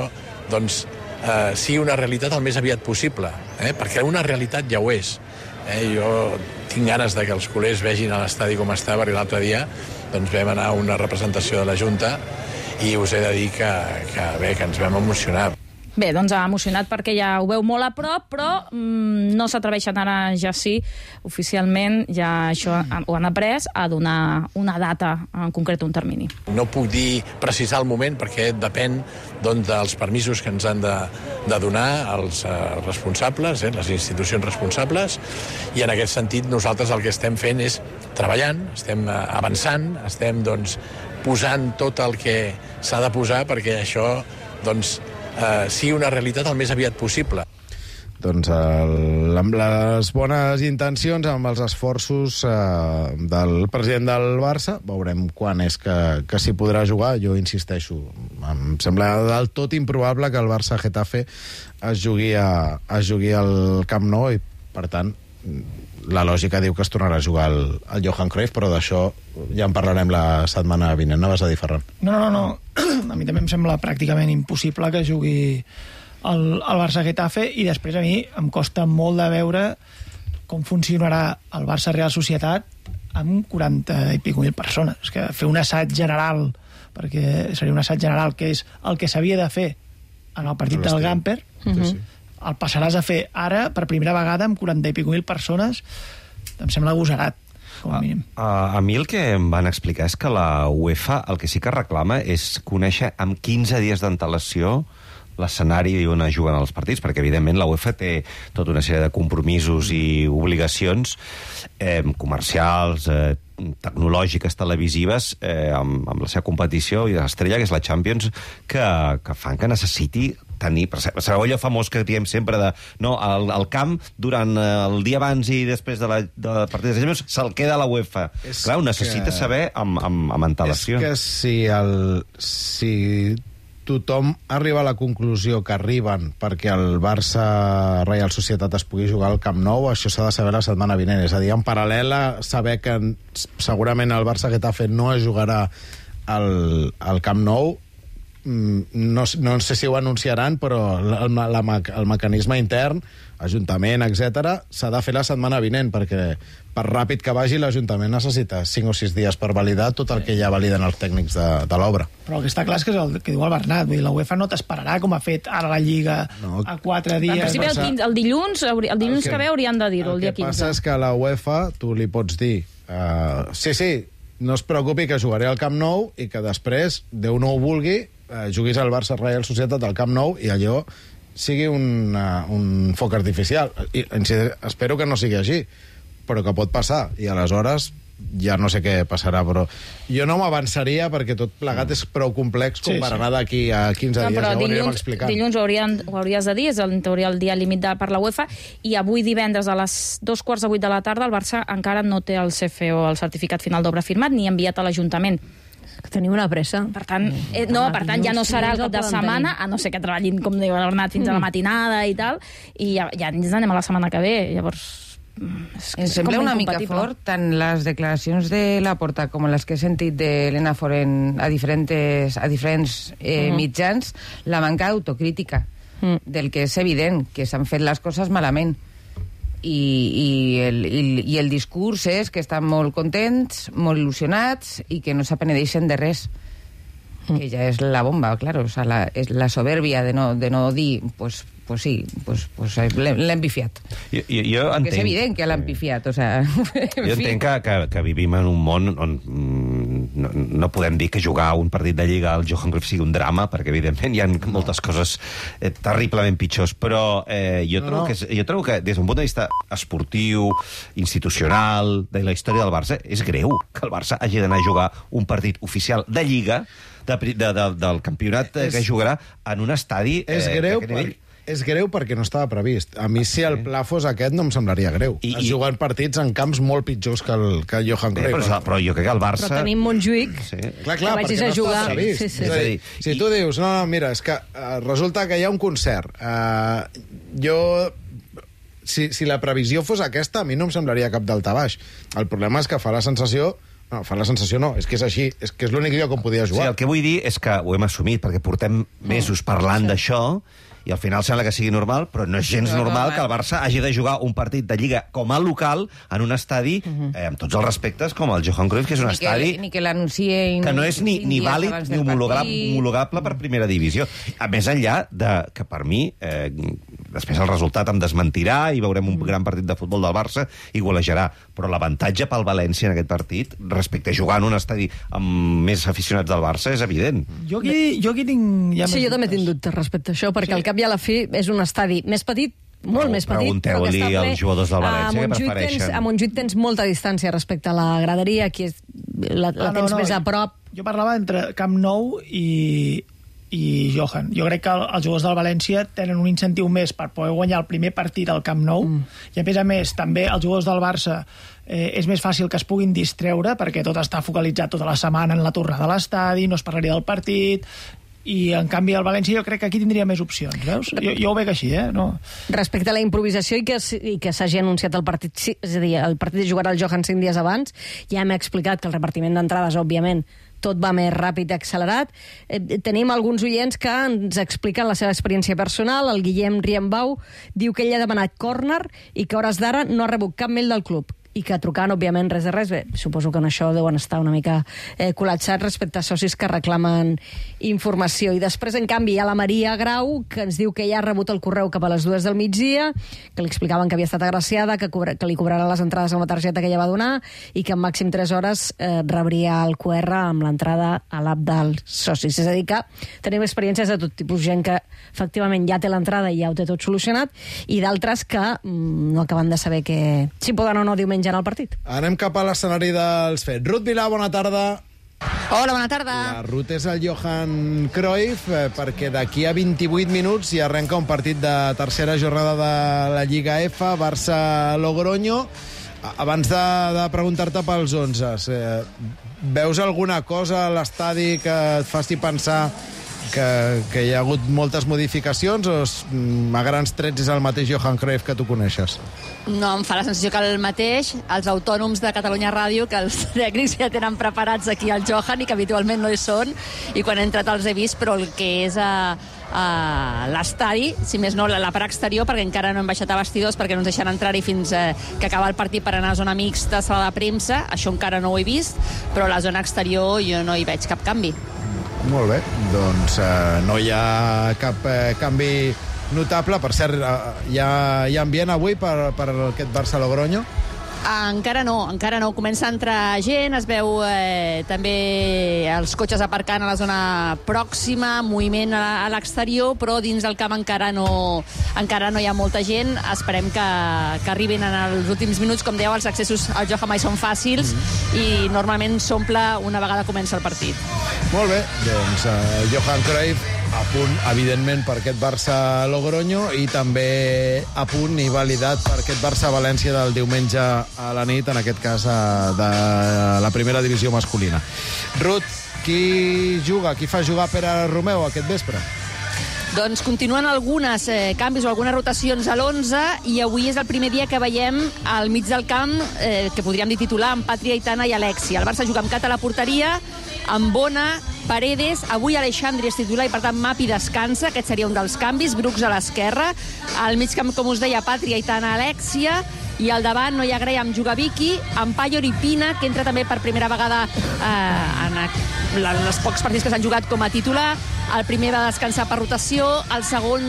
sigui una realitat el més aviat possible, perquè una realitat ja ho és. Jo tinc ganes de que els culers vegin a l'estadi com està, perquè l'altre dia vam anar a una representació de la Junta i us he de dir que ens vam emocionar. Bé, doncs emocionat perquè ja ho veu molt a prop, però no s'atreveixen ara, ja sí, oficialment, ja això ho han après, a donar una data, en concret un termini. No puc precisar el moment perquè depèn dels permisos que ens han de donar els responsables, les institucions responsables, i en aquest sentit nosaltres el que estem fent és treballant, estem avançant, estem posant tot el que s'ha de posar perquè això sigui una realitat el més aviat possible. Doncs amb les bones intencions, amb els esforços del president del Barça, veurem quan és que s'hi podrà jugar. Jo insisteixo, em sembla del tot improbable que el Barça-Getafe es jugui al Camp Nou i, per tant, la lògica diu que es tornarà a jugar al Johan Cruyff, però d'això ja en parlarem la setmana vinent. No vas a dir, Ferran? No. A mi també em sembla pràcticament impossible que jugui el Barça-Getafe, i després a mi em costa molt de veure com funcionarà el Barça-Real Societat amb 40 i pico mil persones. És que fer un assaig general, perquè seria un assaig general, que és el que s'havia de fer en el partit del Gamper, el passaràs a fer ara, per primera vegada, amb 40 i pico mil persones, em sembla agosarat. A mi el que em van explicar és que la UEFA el que sí que reclama és conèixer amb 15 dies d'antelació l'escenari on es juguen els partits, perquè evidentment la UEFA té tota una sèrie de compromisos i obligacions comercials, tecnològiques, televisives, amb la seva competició i l'estrella, que és la Champions, que fan que necessiti tenir... Sabeu allò famós que diem sempre de... No, el camp, durant el dia abans i després de partit de Champions, se'l queda a la UEFA. Clar, ho necessita saber amb antelació. És que si tothom arriba a la conclusió que arriben perquè el Barça-Reial Societat es pugui jugar al Camp Nou, això s'ha de saber la setmana vinent. És a dir, en paral·lel a saber que segurament el Barça-Getafe no es jugarà al Camp Nou, no sé si ho anunciaran, però el mecanisme intern, Ajuntament, etc., s'ha de fer la setmana vinent, perquè per ràpid que vagi l'Ajuntament necessita 5 o 6 dies per validar tot el que ja validen els tècnics de l'obra. Però el que està clar és que és el que diu el Bernat, vull dir, la UEFA no t'esperarà com ha fet ara la Lliga a 4 dies. En principi el dilluns que ve haurien de dir-ho, el dia 15. El que passa és que a la UEFA tu li pots dir sí, no es preocupi que jugaré al Camp Nou i que després, Déu no ho vulgui, juguis al Barça-Reial Societat al Camp Nou i allò sigui un foc artificial. I espero que no sigui així, però que pot passar, i aleshores ja no sé què passarà, però jo no m'avançaria perquè tot plegat és prou complex com per anar d'aquí a 15 dies, ja ho anirem explicant. Dilluns ho hauries de dir, és en teoria el dia límit per la UEFA, i avui divendres a les 2:45 de la tarda el Barça encara no té el CFO, el certificat final d'obra firmat, ni enviat a l'Ajuntament. Teniu una pressa. Per tant, ja no serà el cap de setmana, a no ser que treballin, com diu el Bernat, fins a la matinada i tal, i ja ens anem a la setmana que ve, llavors... Em sembla una mica fort tant les declaracions de Laporta com les que he sentit d'Elena Forent a diferents mitjans, la manca d'autocrítica del que és evident, que s'han fet les coses malament. I el discurs és que estan molt contents, molt il·lusionats i que no s'apenedeixen de res. Que ja és la bomba, claro. O sea, és la soberbia de no dir pues sí, l'hem pifiat. Jo entenc... És evident que l'han pifiat, o sea... Jo entenc que vivim en un món on no podem dir que jugar un partit de Lliga al Johan Cruyff sigui un drama, perquè evidentment hi ha moltes coses terriblement pitjors, però jo trobo que des d'un punt de vista esportiu, institucional, de la història del Barça, és greu que el Barça hagi d'anar a jugar un partit oficial de Lliga del campionat que jugarà en un estadi... És greu perquè no estava previst. A mi, si el pla fos aquest, no em semblaria greu. Es juguen partits en camps molt pitjors que el Johan Cruyff. Però jo crec que el Barça... Però tenim Montjuïc, clar, que vagis a jugar. Sí. És a dir, si tu dius, no, mira, és que resulta que hi ha un concert. Si la previsió fos aquesta, a mi no em semblaria cap daltabaix. El problema és que fa la sensació... No, fa la sensació no, és que és així, és que és l'únic lloc on podia jugar. Sí, el que vull dir és que ho hem assumit, perquè portem mesos parlant d'això, i al final sembla que sigui normal, però no és gens normal que el Barça hagi de jugar un partit de Lliga com a local en un estadi, amb tots els respectes, com el Johan Cruyff, que és un estadi... Ni que l'anunciïn... Que no és ni vàlid ni homologable per primera divisió. A més enllà de que, per mi, després el resultat em desmentirà i veurem un gran partit de futbol del Barça i golejarà, però l'avantatge pel València en aquest partit, respecte a jugar en un estadi amb més aficionats del Barça, és evident. Jo aquí tinc... Sí, jo també tinc dubtes respecte a això, perquè al cap i a la fi és un estadi més petit, molt més petit. Pregunteu-li als jugadors del València què prefereixen. A Montjuïc tens molta distància respecte a la graderia, aquí la tens més a prop. Jo parlava entre Camp Nou i Johan. Jo crec que els jugadors del València tenen un incentiu més per poder guanyar el primer partit al Camp Nou, i a més també els jugadors del Barça és més fàcil que es puguin distreure perquè tot està focalitzat tota la setmana en la tornada a l'estadi, no es parlaria del partit, i en canvi el València jo crec que aquí tindria més opcions, veus? Jo ho veig així, No. Respecte a la improvisació i que s'hagi anunciat el partit, és a dir, el partit jugarà el Johan 5 dies abans, ja m'he explicat que el repartiment d'entrades, òbviament, tot va més ràpid i accelerat. Tenim alguns oients que ens expliquen la seva experiència personal. El Guillem Riembau diu que ell ha demanat córner i que a hores d'ara no ha rebut cap mail del club i que trucant, òbviament, res de res. Bé, suposo que en això deuen estar una mica col·lapsats respecte a socis que reclamen informació. I després, en canvi, hi ha la Maria Grau, que ens diu que ja ha rebut el correu cap a les 2 del migdia, que li explicaven que havia estat agraciada, que li cobraran les entrades amb la targeta que ella va donar i que en màxim 3 hores rebria el QR amb l'entrada a l'app dels socis. És a dir, que tenim experiències de tot tipus, gent que efectivament ja té l'entrada i ja ho té tot solucionat, i d'altres que no acaben de saber si poden o no diumenge en el partit. Anem cap a l'escenari dels fets. Ruth Vilà, bona tarda. Hola, bona tarda. La Ruth és el Johan Cruyff, perquè d'aquí a 28 minuts hi arrenca un partit de tercera jornada de la Lliga F, Barça-Logroño. Abans de preguntar-te pels 11, veus alguna cosa a l'estadi que et faci pensar que hi ha hagut moltes modificacions o a grans trets és el mateix Johan Cruyff que tu coneixes? No, em fa la sensació que el mateix, els autònoms de Catalunya Ràdio, que els tècnics ja tenen preparats aquí al Johan i que habitualment no hi són, i quan he entrat els he vist, però el que és a l'estadi, si més no, la part exterior, perquè encara no hem baixat a vestidors perquè no ens deixen entrar-hi fins que acaba el partit per anar a zona mixta, sala de premsa, això encara no ho he vist, però a la zona exterior jo no hi veig cap canvi. Molt bé, doncs no hi ha cap canvi notable. Per cert, hi ha ambient avui per aquest Barça-Logroño? Encara no. Comença a entrar gent, es veu també els cotxes aparcant a la zona pròxima, moviment a l'exterior, però dins del camp encara no hi ha molta gent. Esperem que arribin en els últims minuts. Com dèieu, els accessos al Johan mai són fàcils i normalment s'omple una vegada comença el partit. Molt bé, doncs Johan Cruyff a punt, evidentment, per aquest Barça-Logroño i també a punt i validat per aquest Barça-València del diumenge a la nit, en aquest cas de la primera divisió masculina. Ruth, qui fa jugar Pere Romeu aquest vespre? Doncs continuen algunes canvis o algunes rotacions a l'11 i avui és el primer dia que veiem al mig del camp, que podríem dir titular, amb Patri, Aitana i Alexia. El Barça juga amb Cata a la porteria, amb Bona, Paredes, avui Alexandri és titular i per tant Mapi descansa, aquest seria un dels canvis, Brooks a l'esquerra, al mig camp, com us deia, Patri, Aitana, Alexia, i al davant Noia Graham juga Vicky, amb Payor i Pina, que entra també per primera vegada en els pocs partits que s'han jugat com a titular. El primer va descansar per rotació, el segon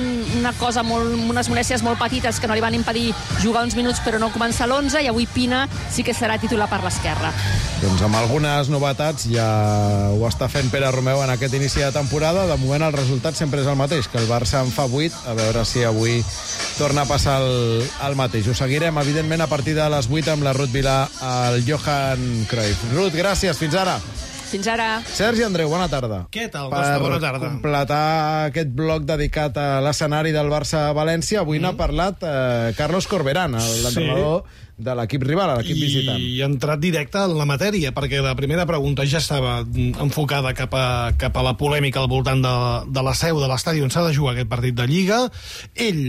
unes molèsties molt petites que no li van impedir jugar uns minuts però no començar l'11, i avui Pina sí que serà titular per l'esquerra. Doncs amb algunes novetats ja ho està fent Pere Romeu en aquest inici de temporada. De moment el resultat sempre és el mateix, que el Barça en fa 8, a veure si avui torna a passar el mateix. Ho seguirem, evidentment, a partir de les 8 amb la Ruth Vilà al Johan Cruyff. Ruth, gràcies, fins ara. Fins ara. Sergi Andreu, bona tarda. Què tal, Costa? Bona tarda. Per completar aquest bloc dedicat a l'escenari del Barça-València, avui n'ha parlat Carlos Corberán, l'entrenador de l'equip rival, l'equip visitant. I ha entrat directe en la matèria, perquè la primera pregunta ja estava enfocada cap a la polèmica al voltant de la seu de l'estadi on s'ha de jugar aquest partit de Lliga. Ell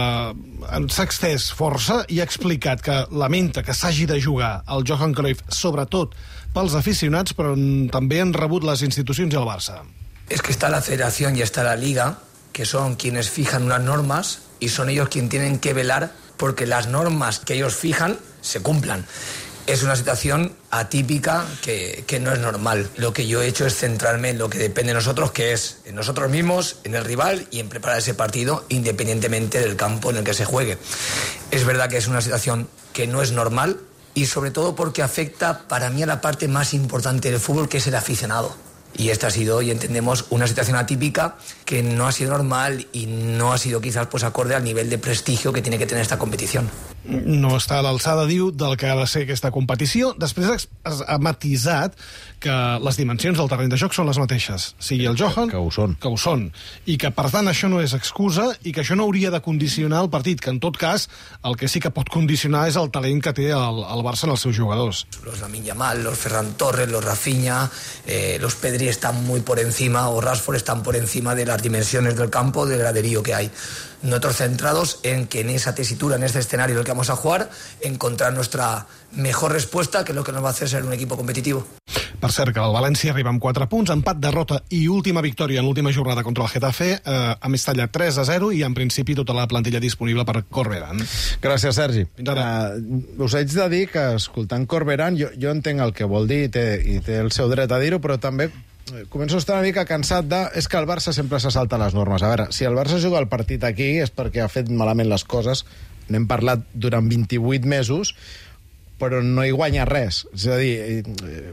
s'ha extès força i ha explicat que lamenta que s'hagi de jugar al Johan Cruyff, sobretot pels aficionats, però també han rebut les institucions i el Barça. Es que está la federación y está la liga, que son quienes fijan unas normas y son ellos quienes tienen que velar porque las normas que ellos fijan se cumplan. Es una situación atípica que no es normal. Lo que yo he hecho es centrarme en lo que depende de nosotros, que es en nosotros mismos, en el rival y en preparar ese partido independientemente del campo en el que se juegue. Es verdad que es una situación que no es normal, y sobre todo porque afecta para mí a la parte más importante del fútbol, que es el aficionado. Y esta ha sido, y entendemos, una situación atípica que no ha sido normal y no ha sido quizás pues acorde al nivel de prestigio que tiene que tener esta competición. No està a l'alçada, diu, del que ha de ser aquesta competició. Després ha matisat que les dimensions del terreny de joc són les mateixes. Sigui el Johan... Que ho són. I que, per tant, això no és excusa i que això no hauria de condicionar el partit, que en tot cas el que sí que pot condicionar és el talent que té el Barça en els seus jugadors. Los Lamine Yamal, los Ferran Torres, los Rafinha, los Pedri están muy por encima, o Rashford están por encima de las dimensiones del campo, del graderío que hay. Nosotros centrados en que en esa tesitura, en este escenario en el que vamos a jugar, encontrar nuestra mejor respuesta, que es lo que nos va a hacer ser un equipo competitivo. Per cert, que el València arriba amb 4 punts, empat, derrota i última victòria en l'última jornada contra el Getafe, a Mestalla 3-0, i en principi tota la plantilla disponible per Corberán. Gràcies, Sergi. Fins ara. Us haig de dir que, escoltant Corberán, jo entenc el que vol dir i té el seu dret a dir-ho, però també començo a estar una mica cansat és que el Barça sempre se salta les normes. A veure, si el Barça juga el partit aquí és perquè ha fet malament les coses. N'hem parlat durant 28 mesos, però no hi guanya res. És a dir,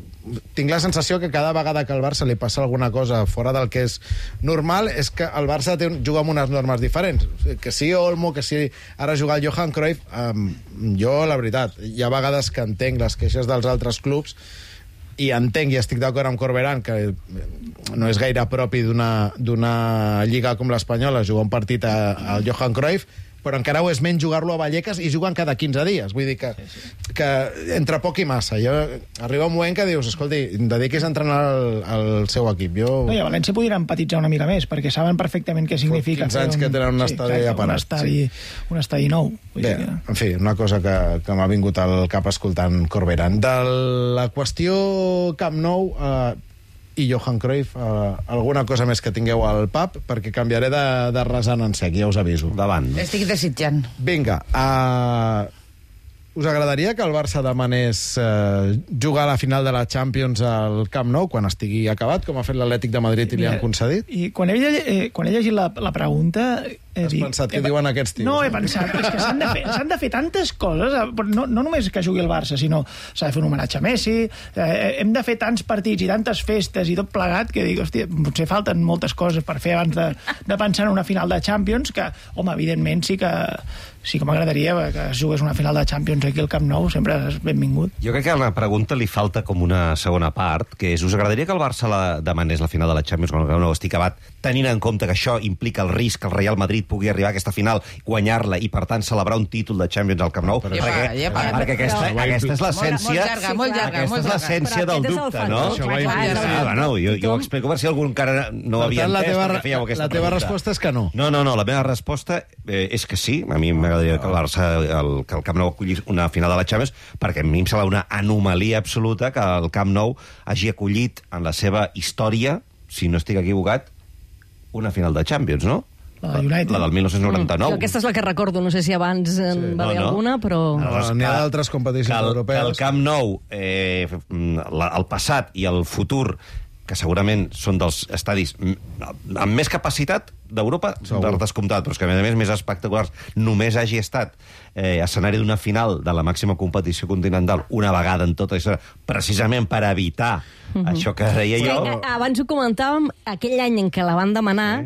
tinc la sensació que cada vegada que al Barça li passa alguna cosa fora del que és normal és que el Barça juga amb unes normes diferents. Que si Olmo, que si ara jugar el Johan Cruyff, jo, la veritat, hi ha vegades que entenc les queixes dels altres clubs i entenc i estic d'acord amb Corberán que no és gaire propi d'una lliga com l'espanyola jugar un partit al Johan Cruyff, però encara ho és menys jugar-lo a Vallecas i jugant cada 15 dies. Vull dir que entre poc i massa. Arriba un moment que dius, escolti, dediquis a entrenar el seu equip. No, i a València podrien empatitzar una mica més, perquè saben perfectament què significa. 15 anys que tenen un estadi aparat. Un estadi nou. Bé, en fi, una cosa que m'ha vingut al cap escoltant Corberán. De la qüestió Camp Nou i Johan Cruyff, alguna cosa més que tingueu al pub, perquè canviaré de rasant en sec, ja us aviso. Davant. Estic desitjant. Vinga, us agradaria que el Barça demanés jugar a la final de la Champions al Camp Nou quan estigui acabat, com ha fet l'Atlètic de Madrid i li han concedit? I quan he llegit la pregunta... Has pensat què diuen aquests tios? No, he pensat, és que s'han de fer tantes coses, no només que jugui el Barça, sinó s'ha de fer un homenatge a Messi, hem de fer tants partits i tantes festes i tot plegat, que dic, hòstia, potser falten moltes coses per fer abans de pensar en una final de Champions, que, home, evidentment sí que m'agradaria que es jugués una final de Champions aquí al Camp Nou sempre és benvingut. Jo crec que a la pregunta li falta com una segona part, que és, us agradaria que el Barça demanés la final de la Champions quan el Camp Nou estigui acabat, tenint en compte que això implica el risc que el Real Madrid pugui arribar a aquesta final, guanyar-la i, per tant, celebrar un títol de Champions al Camp Nou? Perquè aquesta és l'essència... Molt llarga. Aquesta és l'essència del dubte, no? Jo ho explico per si algú encara no ho havia entès perquè fèieu aquesta pregunta. La teva resposta és que no. No, la meva resposta és que sí. A mi m'agradaria que el Barça, que el Camp Nou acolli una final de la Champions, perquè a mi em sembla una anomalia absoluta que el Camp Nou hagi acollit en la seva història, si no estic equivocat, una final de Champions, no? La de United. La del 1999. Aquesta és la que recordo, no sé si abans va haver alguna, però... N'hi ha d'altres competicions europees. Que el Camp Nou, el passat i el futur, que segurament són dels estadis amb més capacitat d'Europa, per descomptat, però que, a més espectaculars, només hagi estat escenari d'una final de la màxima competició continental una vegada en tota la història, precisament per evitar això que deia jo. Abans ho comentàvem, aquell any en què la van demanar,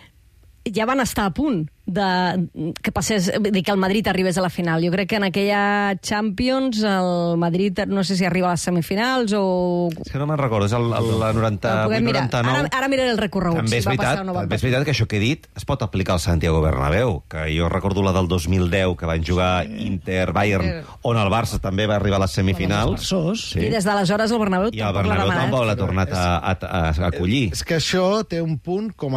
ja van estar a punt que passés, que el Madrid arribés a la final. Jo crec que en aquella Champions el Madrid no sé si arriba a les semifinals o... És que no me'n recordo, és el 98-99. Ara miraré el recorregut. També és veritat que això que he dit es pot aplicar al Santiago Bernabéu, que jo recordo la del 2010, que van jugar Inter-Bayern, on el Barça també va arribar a les semifinals. I des d'aleshores el Bernabéu tampoc l'ha demanat. L'ha tornat a acollir. És que això té un punt com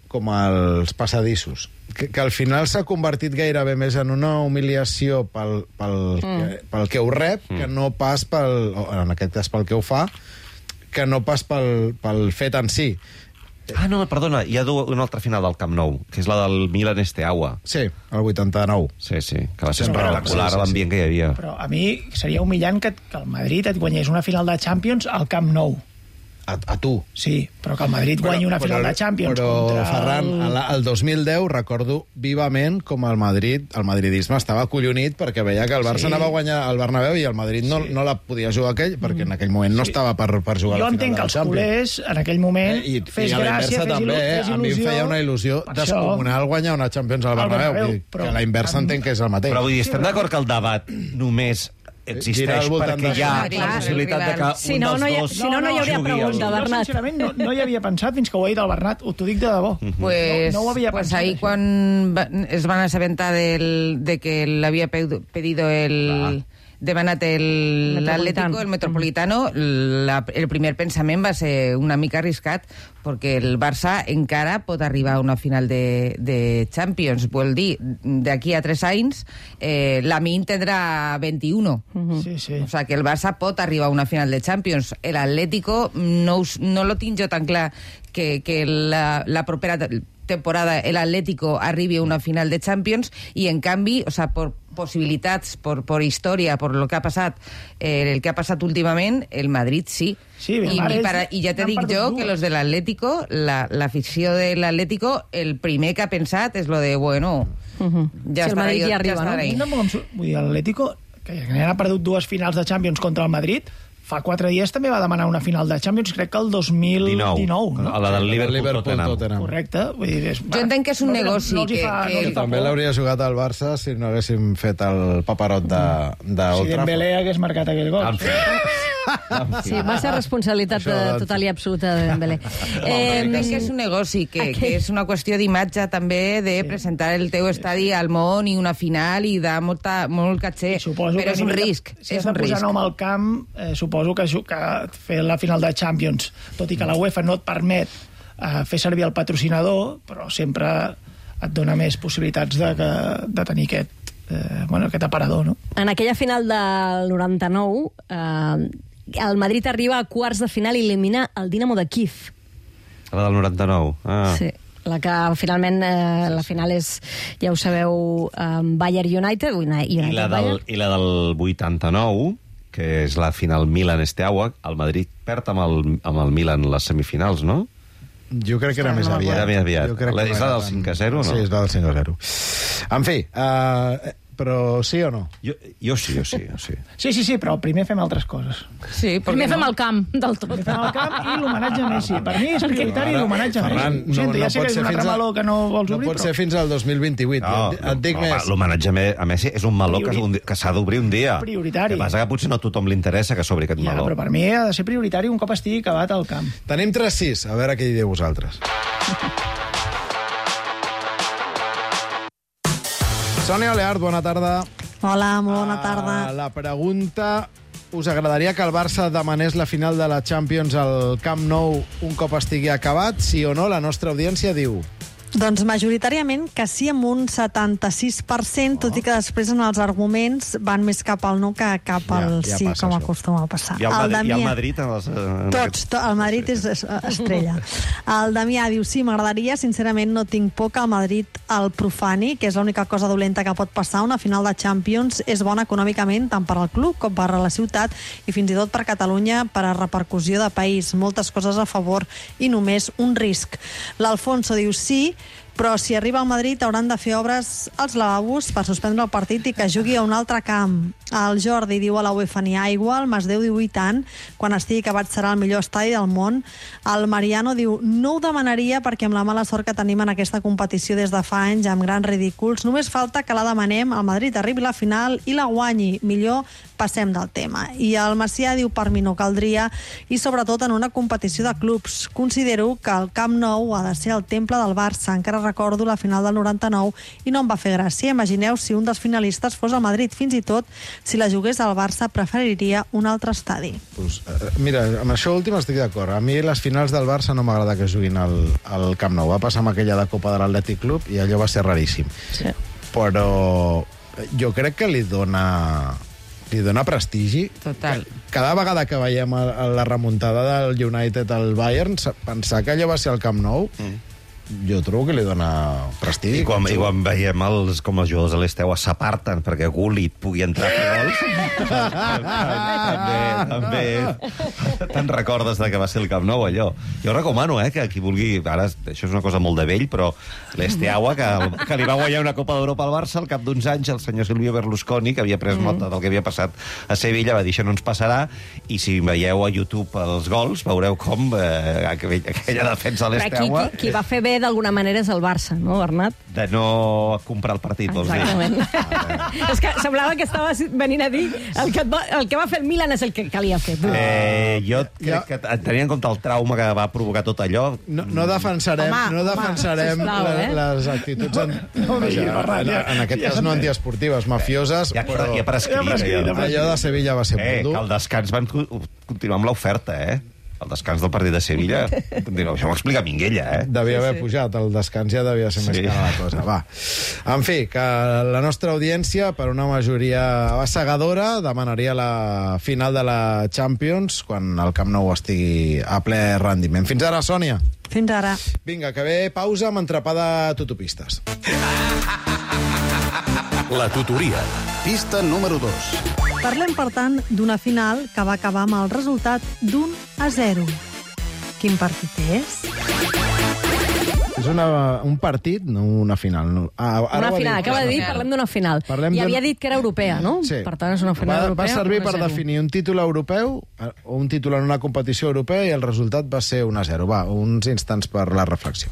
els passadissos. Que al final s'ha convertit gairebé més en una humiliació pel que ho rep, que no pas en aquest cas pel que ho fa, que no pas pel fet en si. No, perdona, hi ha una altra final del Camp Nou, que és la del Milan Steaua. Sí, el 89. Sí, que va ser espectacular l'ambient que hi havia. Però a mi seria humillant que el Madrid et guanyés una final de Champions al Camp Nou. A tu. Sí, però que el Madrid guanyi una final de Champions contra... Però, Ferran, el 2010 recordo vivament com el madridisme estava acollonit perquè veia que el Barça anava a guanyar el Bernabéu i el Madrid no la podia jugar perquè en aquell moment no estava per jugar la final de la Champions. Jo entenc que els culers, en aquell moment, fes gràcia, fes il·lusió... A mi em feia una il·lusió descomunal guanyar una Champions al Bernabéu, que a la inversa entenc que és el mateix. Però vull dir, estem d'acord que el debat només existeix perquè hi ha la possibilitat de que un dels dos si no, no hi hauria pregunta, Bernat. Jo, sincerament, no hi havia pensat fins que ho ha dit el Bernat, t'ho dic de debò. No ho havia pensat. Ahí quan es van assabentar de que l'havia pedido demanat l'Atlético, el Metropolitano, el primer pensament va ser una mica arriscat, perquè el Barça encara pot arribar a una final de Champions. Vol dir, d'aquí a 3 anys, l'Amin tindrà 21. Sí. O sigui que el Barça pot arribar a una final de Champions. L'Atlético no lo tinc jo tan clar que la propera temporada l'Atlético arribi a una final de Champions, i en canvi, o sea, por possibilitats, por història, por lo que ha passat, el que ha passat últimament, el Madrid sí. I ja te dic jo que los de l'Atlético, l'afició de l'Atlético, el primer que ha pensat és lo de, bueno, ja estarà ahí. Vull dir, l'Atlético, que ha perdut 2 finals de Champions contra el Madrid, fa 4 dies també va demanar una final de Champions, crec que el 2019, no? La del Liverpool-Tottenham. Correcte. Vull dir, jo entenc que és un negoci. També l'hauria jugat al Barça si no haguéssim fet el paperot d'Old Si Dembélé hagués marcat aquell gol. Sí, va ser responsabilitat total i absoluta de Dembélé. Entenc que és un negoci, que és una qüestió d'imatge també, de presentar el teu estadi al món i una final i dar molt caché, però és un risc. Si has de posar nom al camp, suposo que fer la final de Champions, tot i que la UEFA no et permet fer servir el patrocinador, però sempre et dona més possibilitats de tenir aquest aparador, no? En aquella final del 99, el Madrid arriba a quarts de final i elimina el Dinamo de Kiev. La del 99. Sí. La que finalment la final és, ja ho sabeu, Bayern United. I la del 89, que és la final Milan-Steaua, el Madrid perd amb el Milan les semifinals, no? Jo crec que era més aviat. És la del 5-0, no? Sí, és la del 5-0. En fi, però sí o no? Jo sí. Sí, però primer fem altres coses. Sí, primer fem el camp del tot. Primer fem el camp i l'homenatge a Messi. Per mi és prioritari l'homenatge a Messi. Ferran, Ho sento, ja sé que és un altre meló que no vols obrir, no pot ser fins al 2028. Et dic més. L'homenatge a Messi és un meló que s'ha d'obrir un dia. Prioritari. El que passa que potser no a tothom li interessa que s'obri aquest meló. Però per mi ha de ser prioritari un cop estigui acabat el camp. Tenim 3-6, a veure què hi diu vosaltres. Sònia Oleart, bona tarda. Hola, molt bona tarda. La pregunta... Us agradaria que el Barça demanés la final de la Champions al Camp Nou un cop estigui acabat? Sí o no? La nostra audiència diu... Doncs majoritàriament que sí, amb un 76%, tot i que després en els arguments van més cap al no que cap al sí, com acostuma a passar. I el Madrid? Tots, el Madrid és estrella. El Damià diu, sí, m'agradaria, sincerament no tinc por que el Madrid el profani, que és l'única cosa dolenta que pot passar. Una final de Champions és bona econòmicament tant per al club com per a la ciutat i fins i tot per Catalunya per a repercussió de país. Moltes coses a favor i només un risc. L'Alfonso diu, sí, però si arriba al Madrid hauran de fer obres als lavabos per suspendre el partit i que jugui a un altre camp. El Jordi diu a la UEFA ni aigua, el Masdeu diu i tant, quan estigui acabat serà el millor estadi del món. El Mariano diu no ho demanaria perquè amb la mala sort que tenim en aquesta competició des de fa anys amb grans ridículs, només falta que la demanem, el Madrid arribi a la final i la guanyi, millor passem del tema. I el Macià diu per mi no caldria i sobretot en una competició de clubs. Considero que el Camp Nou ha de ser el temple del Barça, encara recordo la final del 99 i no em va fer gràcia. Imagineu si un dels finalistes fos el Madrid. Fins i tot, si la jugués al Barça, preferiria un altre estadi. Pues, mira, amb això últim estic d'acord. A mi les finals del Barça no m'agrada que juguin al Camp Nou. Va passar amb aquella de Copa de l'Atlètic Club i allò va ser raríssim. Sí. Però jo crec que li dona prestigi. Total. Cada vegada que veiem la remuntada del United al Bayern, pensar que allò va ser al Camp Nou... Jo trobo que li dona prestigi. I quan veiem com els jugadors de l'Esteu s'aparten perquè Gullit pugui entrar a fer gols, també te'n recordes de que va ser el Camp Nou, allò. Jo recomano, que qui vulgui... Ara, això és una cosa molt de vell, però l'Esteaua, que li va guanyar una Copa d'Europa al Barça, al cap d'uns anys el senyor Silvio Berlusconi, que havia pres nota del que havia passat a Sevilla, va dir això no ens passarà, i si veieu a YouTube els gols, veureu com aquella defensa de l'Esteaua... Qui va fer bé d'alguna manera és el Barça, no, Bernat? De no comprar el partit, vols dir? Exactament. És que semblava que estaves venint a dir el que va fer el Milan és el que calia fer. Jo crec que tenint en compte el trauma que va provocar tot allò... No defensarem les actituds en aquest cas no antiesportives, mafioses, però ja per escrit. Allò de Sevilla va ser molt dur. Que al descans van continuar amb l'oferta, El descans del partit de Sevilla, això m'ho explica Minguella, Devia haver pujat, el descans ja devia ser més cara la cosa. Va. En fi, que la nostra audiència, per una majoria assegadora, demanaria la final de la Champions quan el Camp Nou estigui a ple rendiment. Fins ara, Sònia. Fins ara. Vinga, que ve pausa amb entrepada tutopistes. La tutoria. Pista número 2. Parlem, per tant, d'una final que va acabar amb el resultat d'1-0. Quin partit és? És un partit, no una final. No. Una final, acaba de dir, parlem d'una final. I havia dit que era europea, no? Sí. Per tant, és una final europea. Va servir per definir un títol europeu o un títol en una competició europea i el resultat va ser 1-0. Va, uns instants per la reflexió.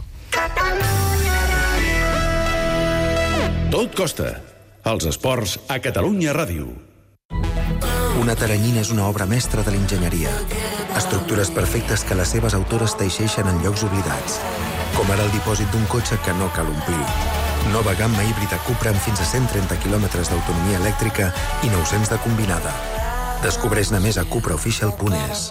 Tot costa. Els esports a Catalunya Ràdio. Una teranyina és una obra mestra de l'enginyeria. Estructures perfectes que les seves autores teixeixen en llocs oblidats. Com ara el dipòsit d'un cotxe que no cal omplir. Nova gamma híbrida Cupra amb fins a 130 km d'autonomia elèctrica i 900 de combinada. Descobreix-ne més a cupraofficial.es.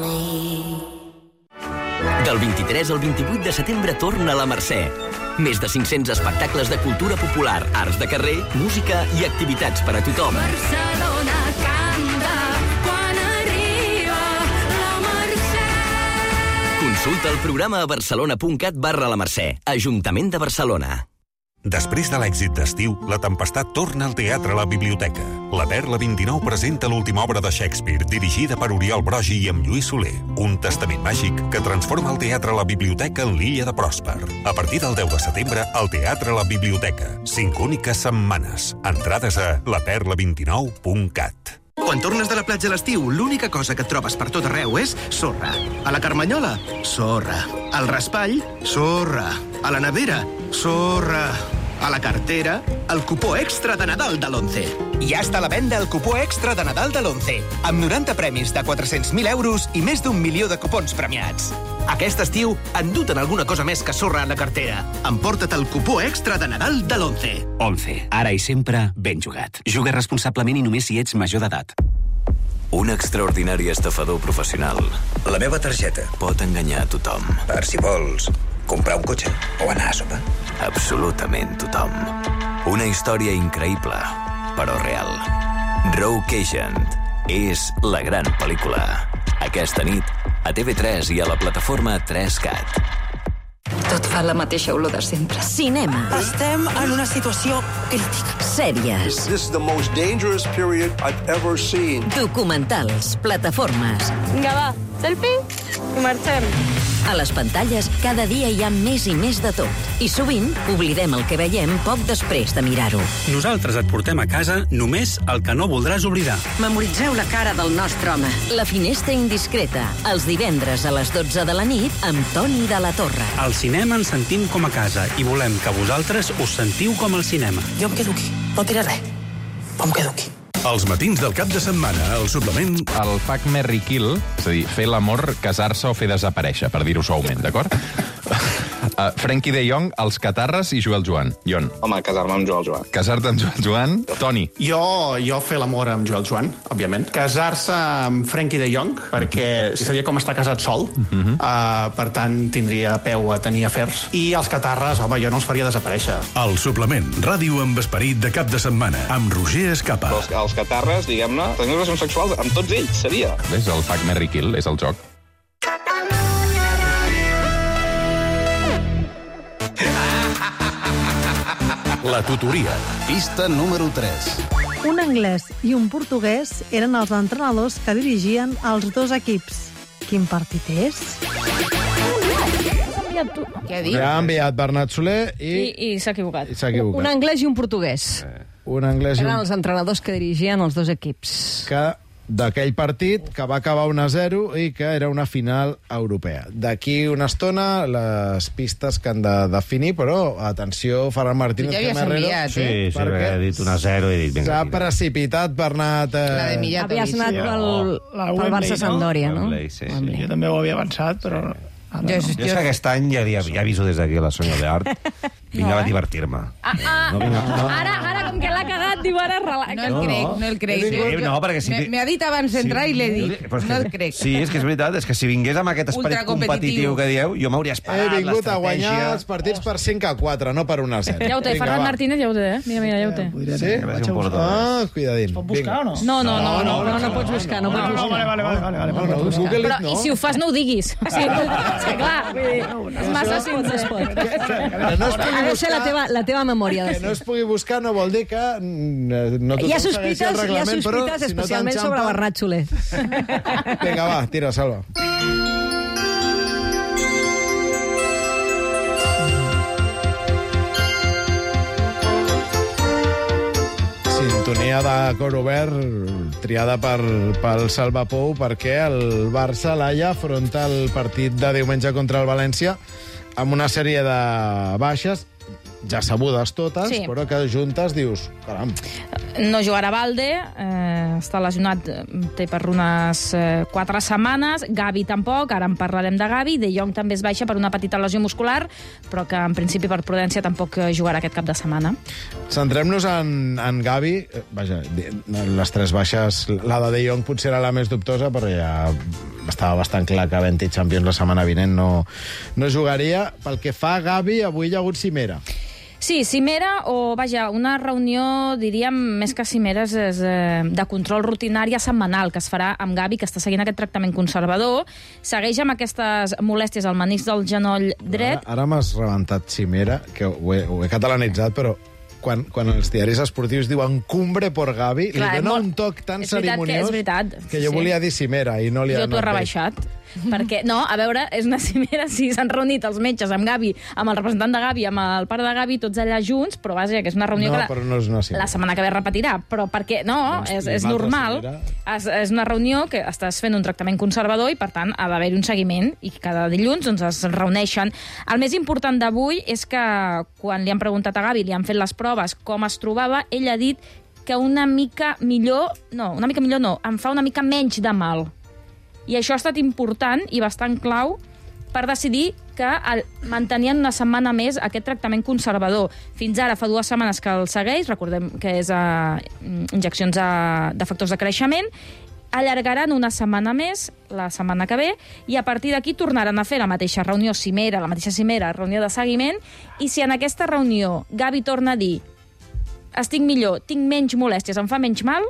Del 23 al 28 de setembre torna la Mercè. Més de 500 espectacles de cultura popular, arts de carrer, música i activitats per a tothom. Barcelona canta quan arriba la Mercè. Consulta el programa a barcelona.cat/la Mercè, Ajuntament de Barcelona. Després de l'èxit d'estiu, La Tempestat torna al teatre a la biblioteca. La Perla 29 presenta l'última obra de Shakespeare, dirigida per Oriol Brogi i amb Lluís Soler. Un testament màgic que transforma el teatre a la biblioteca en l'illa de Pròsper. A partir del 10 de setembre, al teatre a la biblioteca. 5 úniques setmanes. Entrades a laperla29.cat. Quan tornes de la platja a l'estiu, l'única cosa que et trobes per tot arreu és sorra. A la Carmanyola, sorra. Al raspall, sorra. A la nevera, sorra. A la cartera, el cupó extra de Nadal de l'11. Ja està a la venda el cupó extra de Nadal de l'11, amb 90 premis de 400.000 euros i més d'1 milió de cupons premiats. Aquest estiu, endut en alguna cosa més que sorra a la cartera. Emporta't el cupó extra de Nadal de l'11. 11. Ara i sempre, ben jugat. Juga responsablement i només si ets major d'edat. Un extraordinari estafador professional. La meva targeta. Pot enganyar a tothom. Per si vols comprar un cotxe o anar a sopar. Absolutament tothom. Una història increïble, però real. Rogue Agent és la gran pel·lícula. Aquesta nit, a TV3 i a la plataforma 3CAT. Tot fa la mateixa olor de sempre. Cinema. Estem en una situació crítica. Sèries. This is the most dangerous period I've ever seen. Documentals, plataformes. Vinga, va, selfie i marxem. A les pantalles, cada dia hi ha més i més de tot. I sovint oblidem el que veiem poc després de mirar-ho. Nosaltres et portem a casa només el que no voldràs oblidar. Memoritzeu la cara del nostre home. La finestra indiscreta, els divendres a les 12 de la nit amb Toni de la Torre. Al cinema ens sentim com a casa i volem que vosaltres us sentiu com al cinema. Jo em quedo aquí, no diré res. Em quedo aquí. Els matins del cap de setmana, al suplement... El fuck, marry, kill, és a dir, fer l'amor, casar-se o fer desaparèixer, per dir-ho suaument, d'acord? Frenkie de Jong, els Catarres i Joel Joan. Jon. Home, casar-me amb Joel Joan. Casar-te amb Joel Joan. Toni. Jo fer l'amor amb Joel Joan, òbviament. Casar-se amb Frenkie de Jong, perquè seria com estar casat sol. Per tant, tindria peu a tenir afers. I els Catarres, home, jo no els faria desaparèixer. El suplement, ràdio amb esperit de cap de setmana, amb Roger Escapa. Els Catarres, diguem-ne, tenir relacions sexuals amb tots ells, seria. És el fuck, marry, kill, és el joc. La tutoria, pista número 3. Un anglès i un portuguès eren els entrenadors que dirigien els dos equips. Quin partit és? Què ha dit? Ja ha enviat Bernat Soler I s'ha equivocat. Un anglès i un portuguès. Un anglès i Eren un... els entrenadors que dirigien els dos equips. Que d'aquell partit que va acabar 1-0 i que era una final europea. D'aquí una estona, les pistes que han de definir, però, atenció, Ferran Martínez... Tu ja havies enviat, Sí, perquè he dit 1-0 i he dit... S'ha precipitat Bernat... La de Millat. Havies anat pel Barça-Sampdoria, no? Sí. Jo també ho havia avançat, però... Jo és que aquest any ja aviso des d'aquí la Sònia Leart. Vinc a divertir-me. Ara, com que l'ha cagat, diu ara... No el crec. No, perquè si... M'ha dit abans d'entrar i l'he dit. No el crec. Sí, és que és veritat, és que si vingués amb aquest esperit competitiu que dieu, jo m'hauria esperat l'estratègia. He vingut a guanyar els partits per 5-4, no per 1-0. Ja ho té, Ferran Martínez ja ho té, Mira, ja ho té. Sí? Pot Cuidadín. buscar o no? No pots buscar, no pots buscar. Vale. Però, i si ho fas, no ho diguis. Sí, clar, és massa sense. Ha de ser la teva memòria. Que no es pugui buscar no vol dir que no tothom segueixi el reglament, però si no especialment sobre Bernat Soler. Vinga, va, tira, Salva. Sintonia de cor obert triada pel Salva Pou perquè el Barça l'Haia afronta el partit de diumenge contra el València amb una sèrie de baixes ja sabudes totes, Sí. però que juntes dius, caram. No jugarà Balde, està lesionat, té per unes 4 setmanes, Gavi tampoc, ara en parlarem de Gavi, De Jong també es baixa per una petita lesió muscular, però que en principi per prudència tampoc jugarà aquest cap de setmana. Centrem-nos en Gavi. Vaja, les 3 baixes, la de Jong potser era la més dubtosa, però ja estava bastant clar que havent-hi Champions la setmana vinent no jugaria. Pel que fa a Gavi, avui hi ha hagut cimera. Sí, cimera o, vaja, una reunió, diríem, més que cimeres, és de control rutinària setmanal que es farà amb Gavi, que està seguint aquest tractament conservador. Segueix amb aquestes molèsties al menisc del genoll dret. Ara m'has rebentat cimera, que ho he catalanitzat, però quan els diaris esportius diuen cumbre por Gavi, li dona un toc tan cerimoniós que jo volia dir cimera i no li ha anat bé. Jo t'ho he rebaixat. Perquè, no, a veure, és una cimera, sí, s'han reunit els metges amb Gavi, amb el representant de Gavi, amb el pare de Gavi, tots allà junts, però vaja, que és una reunió que però no és una cimera. La setmana que ve repetirà, però perquè, no, és normal, és una reunió que estàs fent un tractament conservador i, per tant, ha d'haver-hi un seguiment i cada dilluns doncs, es reuneixen. El més important d'avui és que quan li han preguntat a Gavi, li han fet les proves, com es trobava, ell ha dit que una mica millor no, em fa una mica menys de mal. I això ha estat important i bastant clau per decidir que mantenien una setmana més aquest tractament conservador. Fins ara fa 2 setmanes que el segueix, recordem que és injeccions de factors de creixement, allargaran una setmana més, la setmana que ve, i a partir d'aquí tornaran a fer la mateixa reunió cimera, reunió de seguiment, i si en aquesta reunió Gavi torna a dir estic millor, tinc menys molèsties, em fa menys mal,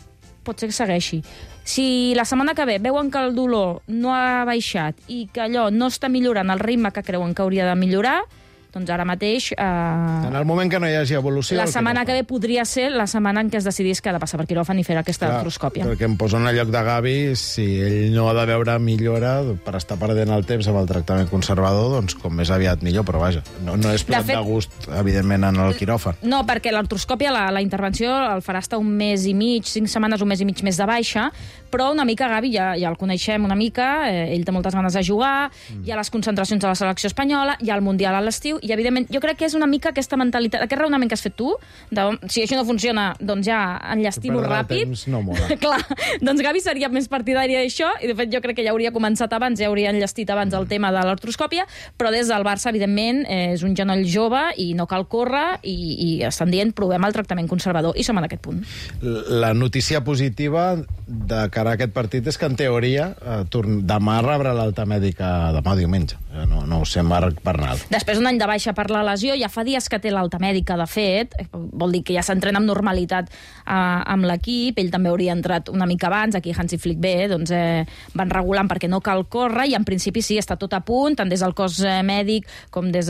pot ser que segueixi. Si la setmana que ve veuen que el dolor no ha baixat i que allò no està millorant el ritme que creuen que hauria de millorar, doncs ara mateix... En el moment que no hi hagi evolució... La setmana que ve podria ser la setmana en què es decidís que ha de passar per quiròfan i fer aquesta artroscòpia. Perquè em poso en el lloc de Gavi, si ell no ha de veure millora per estar perdent el temps amb el tractament conservador, doncs com més aviat millor, però vaja, no és plat de gust, evidentment, en el quiròfan. No, perquè l'artroscòpia, la intervenció, el farà estar 1 mes i mig, 5 setmanes, 1 mes i mig més de baixa, però una mica Gavi ja el coneixem una mica, ell té moltes ganes de jugar, hi ha les concentracions de la selecció espanyola, hi ha el Mundial a l'estiu, i evidentment jo crec que és una mica aquesta mentalitat, aquest raonament que has fet tu, si això no funciona, doncs ja enllestim-ho ràpid. No mola. Clar, doncs Gavi seria més partidari d'això, i de fet jo crec que ja hauria començat abans, ja hauria enllestit abans el tema de l'artroscòpia, però des del Barça, evidentment, és un genoll jove i no cal córrer, i estan dient, provem el tractament conservador, i som en aquest punt. La notícia positiva de cara a aquest partit és que, en teoria, demà rebrà l'alta mèdica, demà diumenge. No ho sé, Marc Bernal. Després d'un any de baixa per la lesió, ja fa dies que té l'alta mèdica, de fet, vol dir que ja s'entrena amb normalitat amb l'equip, ell també hauria entrat una mica abans, aquí Hansi Flick bé, doncs van regulant perquè no cal córrer, i en principi sí, està tot a punt, tant des del cos mèdic com des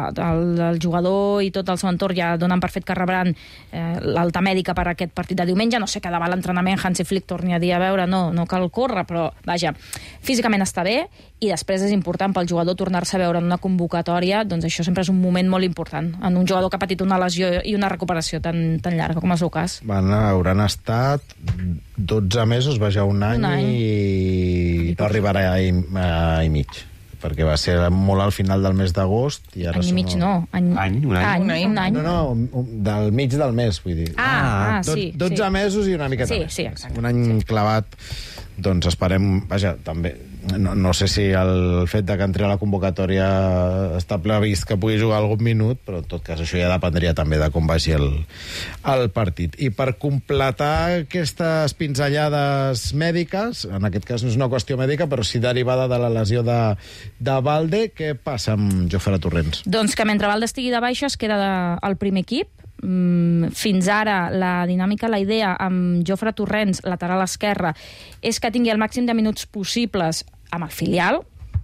del jugador i tot el seu entorn ja donen per fet que rebran l'alta mèdica per aquest partit de diumenge. No sé que davant l'entrenament Hansi Flick torni a dir, a veure, no cal córrer, però vaja, físicament està bé, i després és important pel jugador tornar-se a veure en una convocatòria, doncs això sempre és un moment molt important en un jugador que ha patit una lesió i una recuperació tan llarga com el seu cas. Hauran estat 12 mesos, vaja, un any. I no arribarà a i mig, perquè va ser molt al final del mes d'agost. Any i mig no. Un any? No, del mig del mes, vull dir. 12 mesos i una miqueta més. Sí, exacte. Un any clavat, doncs esperem, vaja, també... No sé si el fet de que entri a la convocatòria està previst que pugui jugar algun minut, però en tot cas això ja dependria també de com vagi el partit. I per completar aquestes pinzellades mèdiques, en aquest cas no és una qüestió mèdica, però sí derivada de la lesió de Balde, què passa amb Jofre Torrents? Doncs que mentre Balde estigui de baixa es queda al primer equip. Fins ara la dinàmica, la idea amb Jofre Torrents, lateral esquerre, és que tingui el màxim de minuts possibles amb el filial,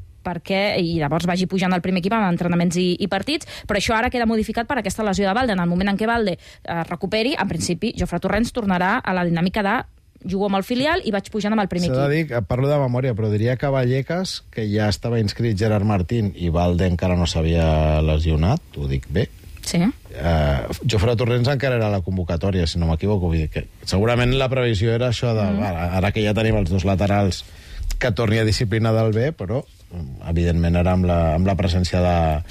i llavors vagi pujant al primer equip amb entrenaments i partits, però això ara queda modificat per aquesta lesió de Balde. En el moment en què Balde recuperi, en principi Jofre Torrents tornarà a la dinàmica de jugo amb el filial i vaig pujant amb el primer equip. S'ha de dir, parlo de memòria, però diria que Vallecas, que ja estava inscrit Gerard Martín i Balde encara no s'havia lesionat, ho dic bé. Sí. Jofre Torrents encara era a la convocatòria, si no m'equivoco. Vull dir que segurament la previsió era això de... Ara que ja tenim els dos laterals, que torni a disciplina del B, però evidentment era amb la presència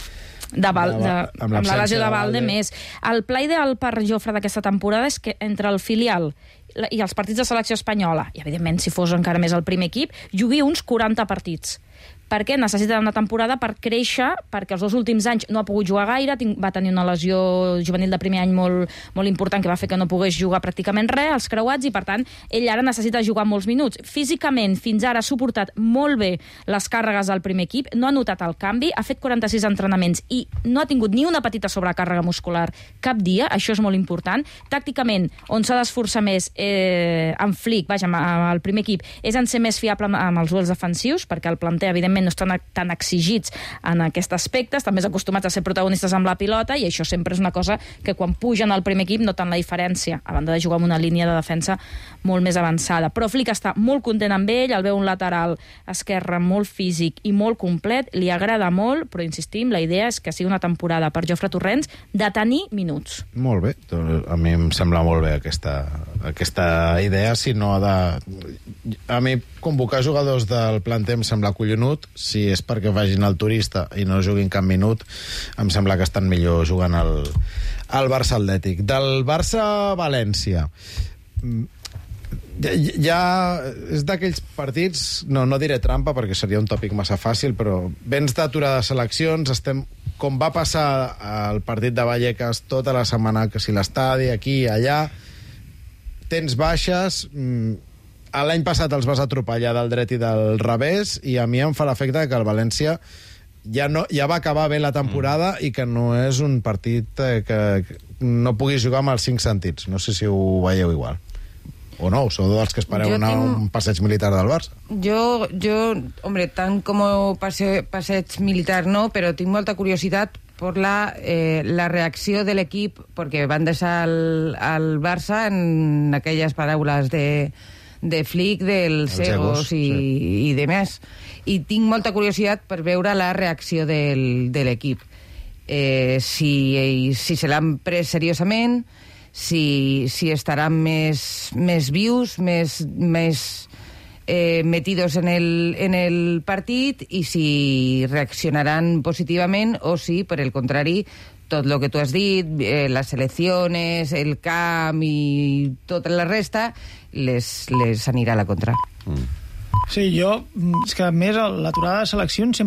amb la lesió de Balde més. El pla ideal per Jofre d'aquesta temporada és que entre el filial i els partits de selecció espanyola, i evidentment si fos encara més el primer equip, jugui uns 40 partits. perquè necessita una temporada per créixer, perquè els 2 últims anys no ha pogut jugar gaire, va tenir una lesió juvenil de primer any molt important que va fer que no pogués jugar pràcticament res, els creuats, i per tant ell ara necessita jugar molts minuts. Físicament, fins ara ha suportat molt bé les càrregues del primer equip, no ha notat el canvi, ha fet 46 entrenaments i no ha tingut ni una petita sobrecàrrega muscular cap dia, això és molt important. Tàcticament, on s'ha d'esforçar més en Flick, vaja, amb el primer equip, és en ser més fiable amb els duels defensius, perquè el planter, evidentment, no estan tan exigits en aquest aspecte, estan més acostumats a ser protagonistes amb la pilota, i això sempre és una cosa que quan pugen al primer equip noten la diferència, a banda de jugar amb una línia de defensa molt més avançada. Però Flick està molt content amb ell, el veu un lateral esquerre molt físic i molt complet, li agrada molt, però insistim, la idea és que sigui una temporada per Jofre Torrents de tenir minuts. Molt bé, a mi em sembla molt bé aquesta idea, si no ha de... A mi convocar jugadors del planter em sembla collonut, si és perquè vagin al turista i no juguin cap minut, em sembla que estan millor jugant al Barça Atlètic. Del Barça-València, ja és d'aquells partits, no diré trampa perquè seria un tòpic massa fàcil, però vens d'aturades seleccions, estem com va passar al partit de Vallecas tota la setmana, que si l'estadi, aquí, allà, tens baixes, l'any passat els vas atropellar del dret i del revés, i a mi em fa l'efecte que el València ja va acabar bé la temporada i que no és un partit que no puguis jugar amb els 5 sentits. No sé si ho veieu igual. O no, sou dels que espereu un passeig militar del Barça. Jo, hombre, tant com passeig militar no, però tinc molta curiositat per la reacció de l'equip, perquè van deixar el Barça en aquelles paraules de Flick, dels egos i de més. I tinc molta curiositat per veure la reacció de l'equip. Si se l'han pres seriosament, si estaran més vius, més metidos en el partit, i si reaccionaran positivament o si, per el contrari, tot el que tu has dit, les selecciones, el camp i tota la resta, les anirà a la contra. Sí, és que a més l'aturada de seleccions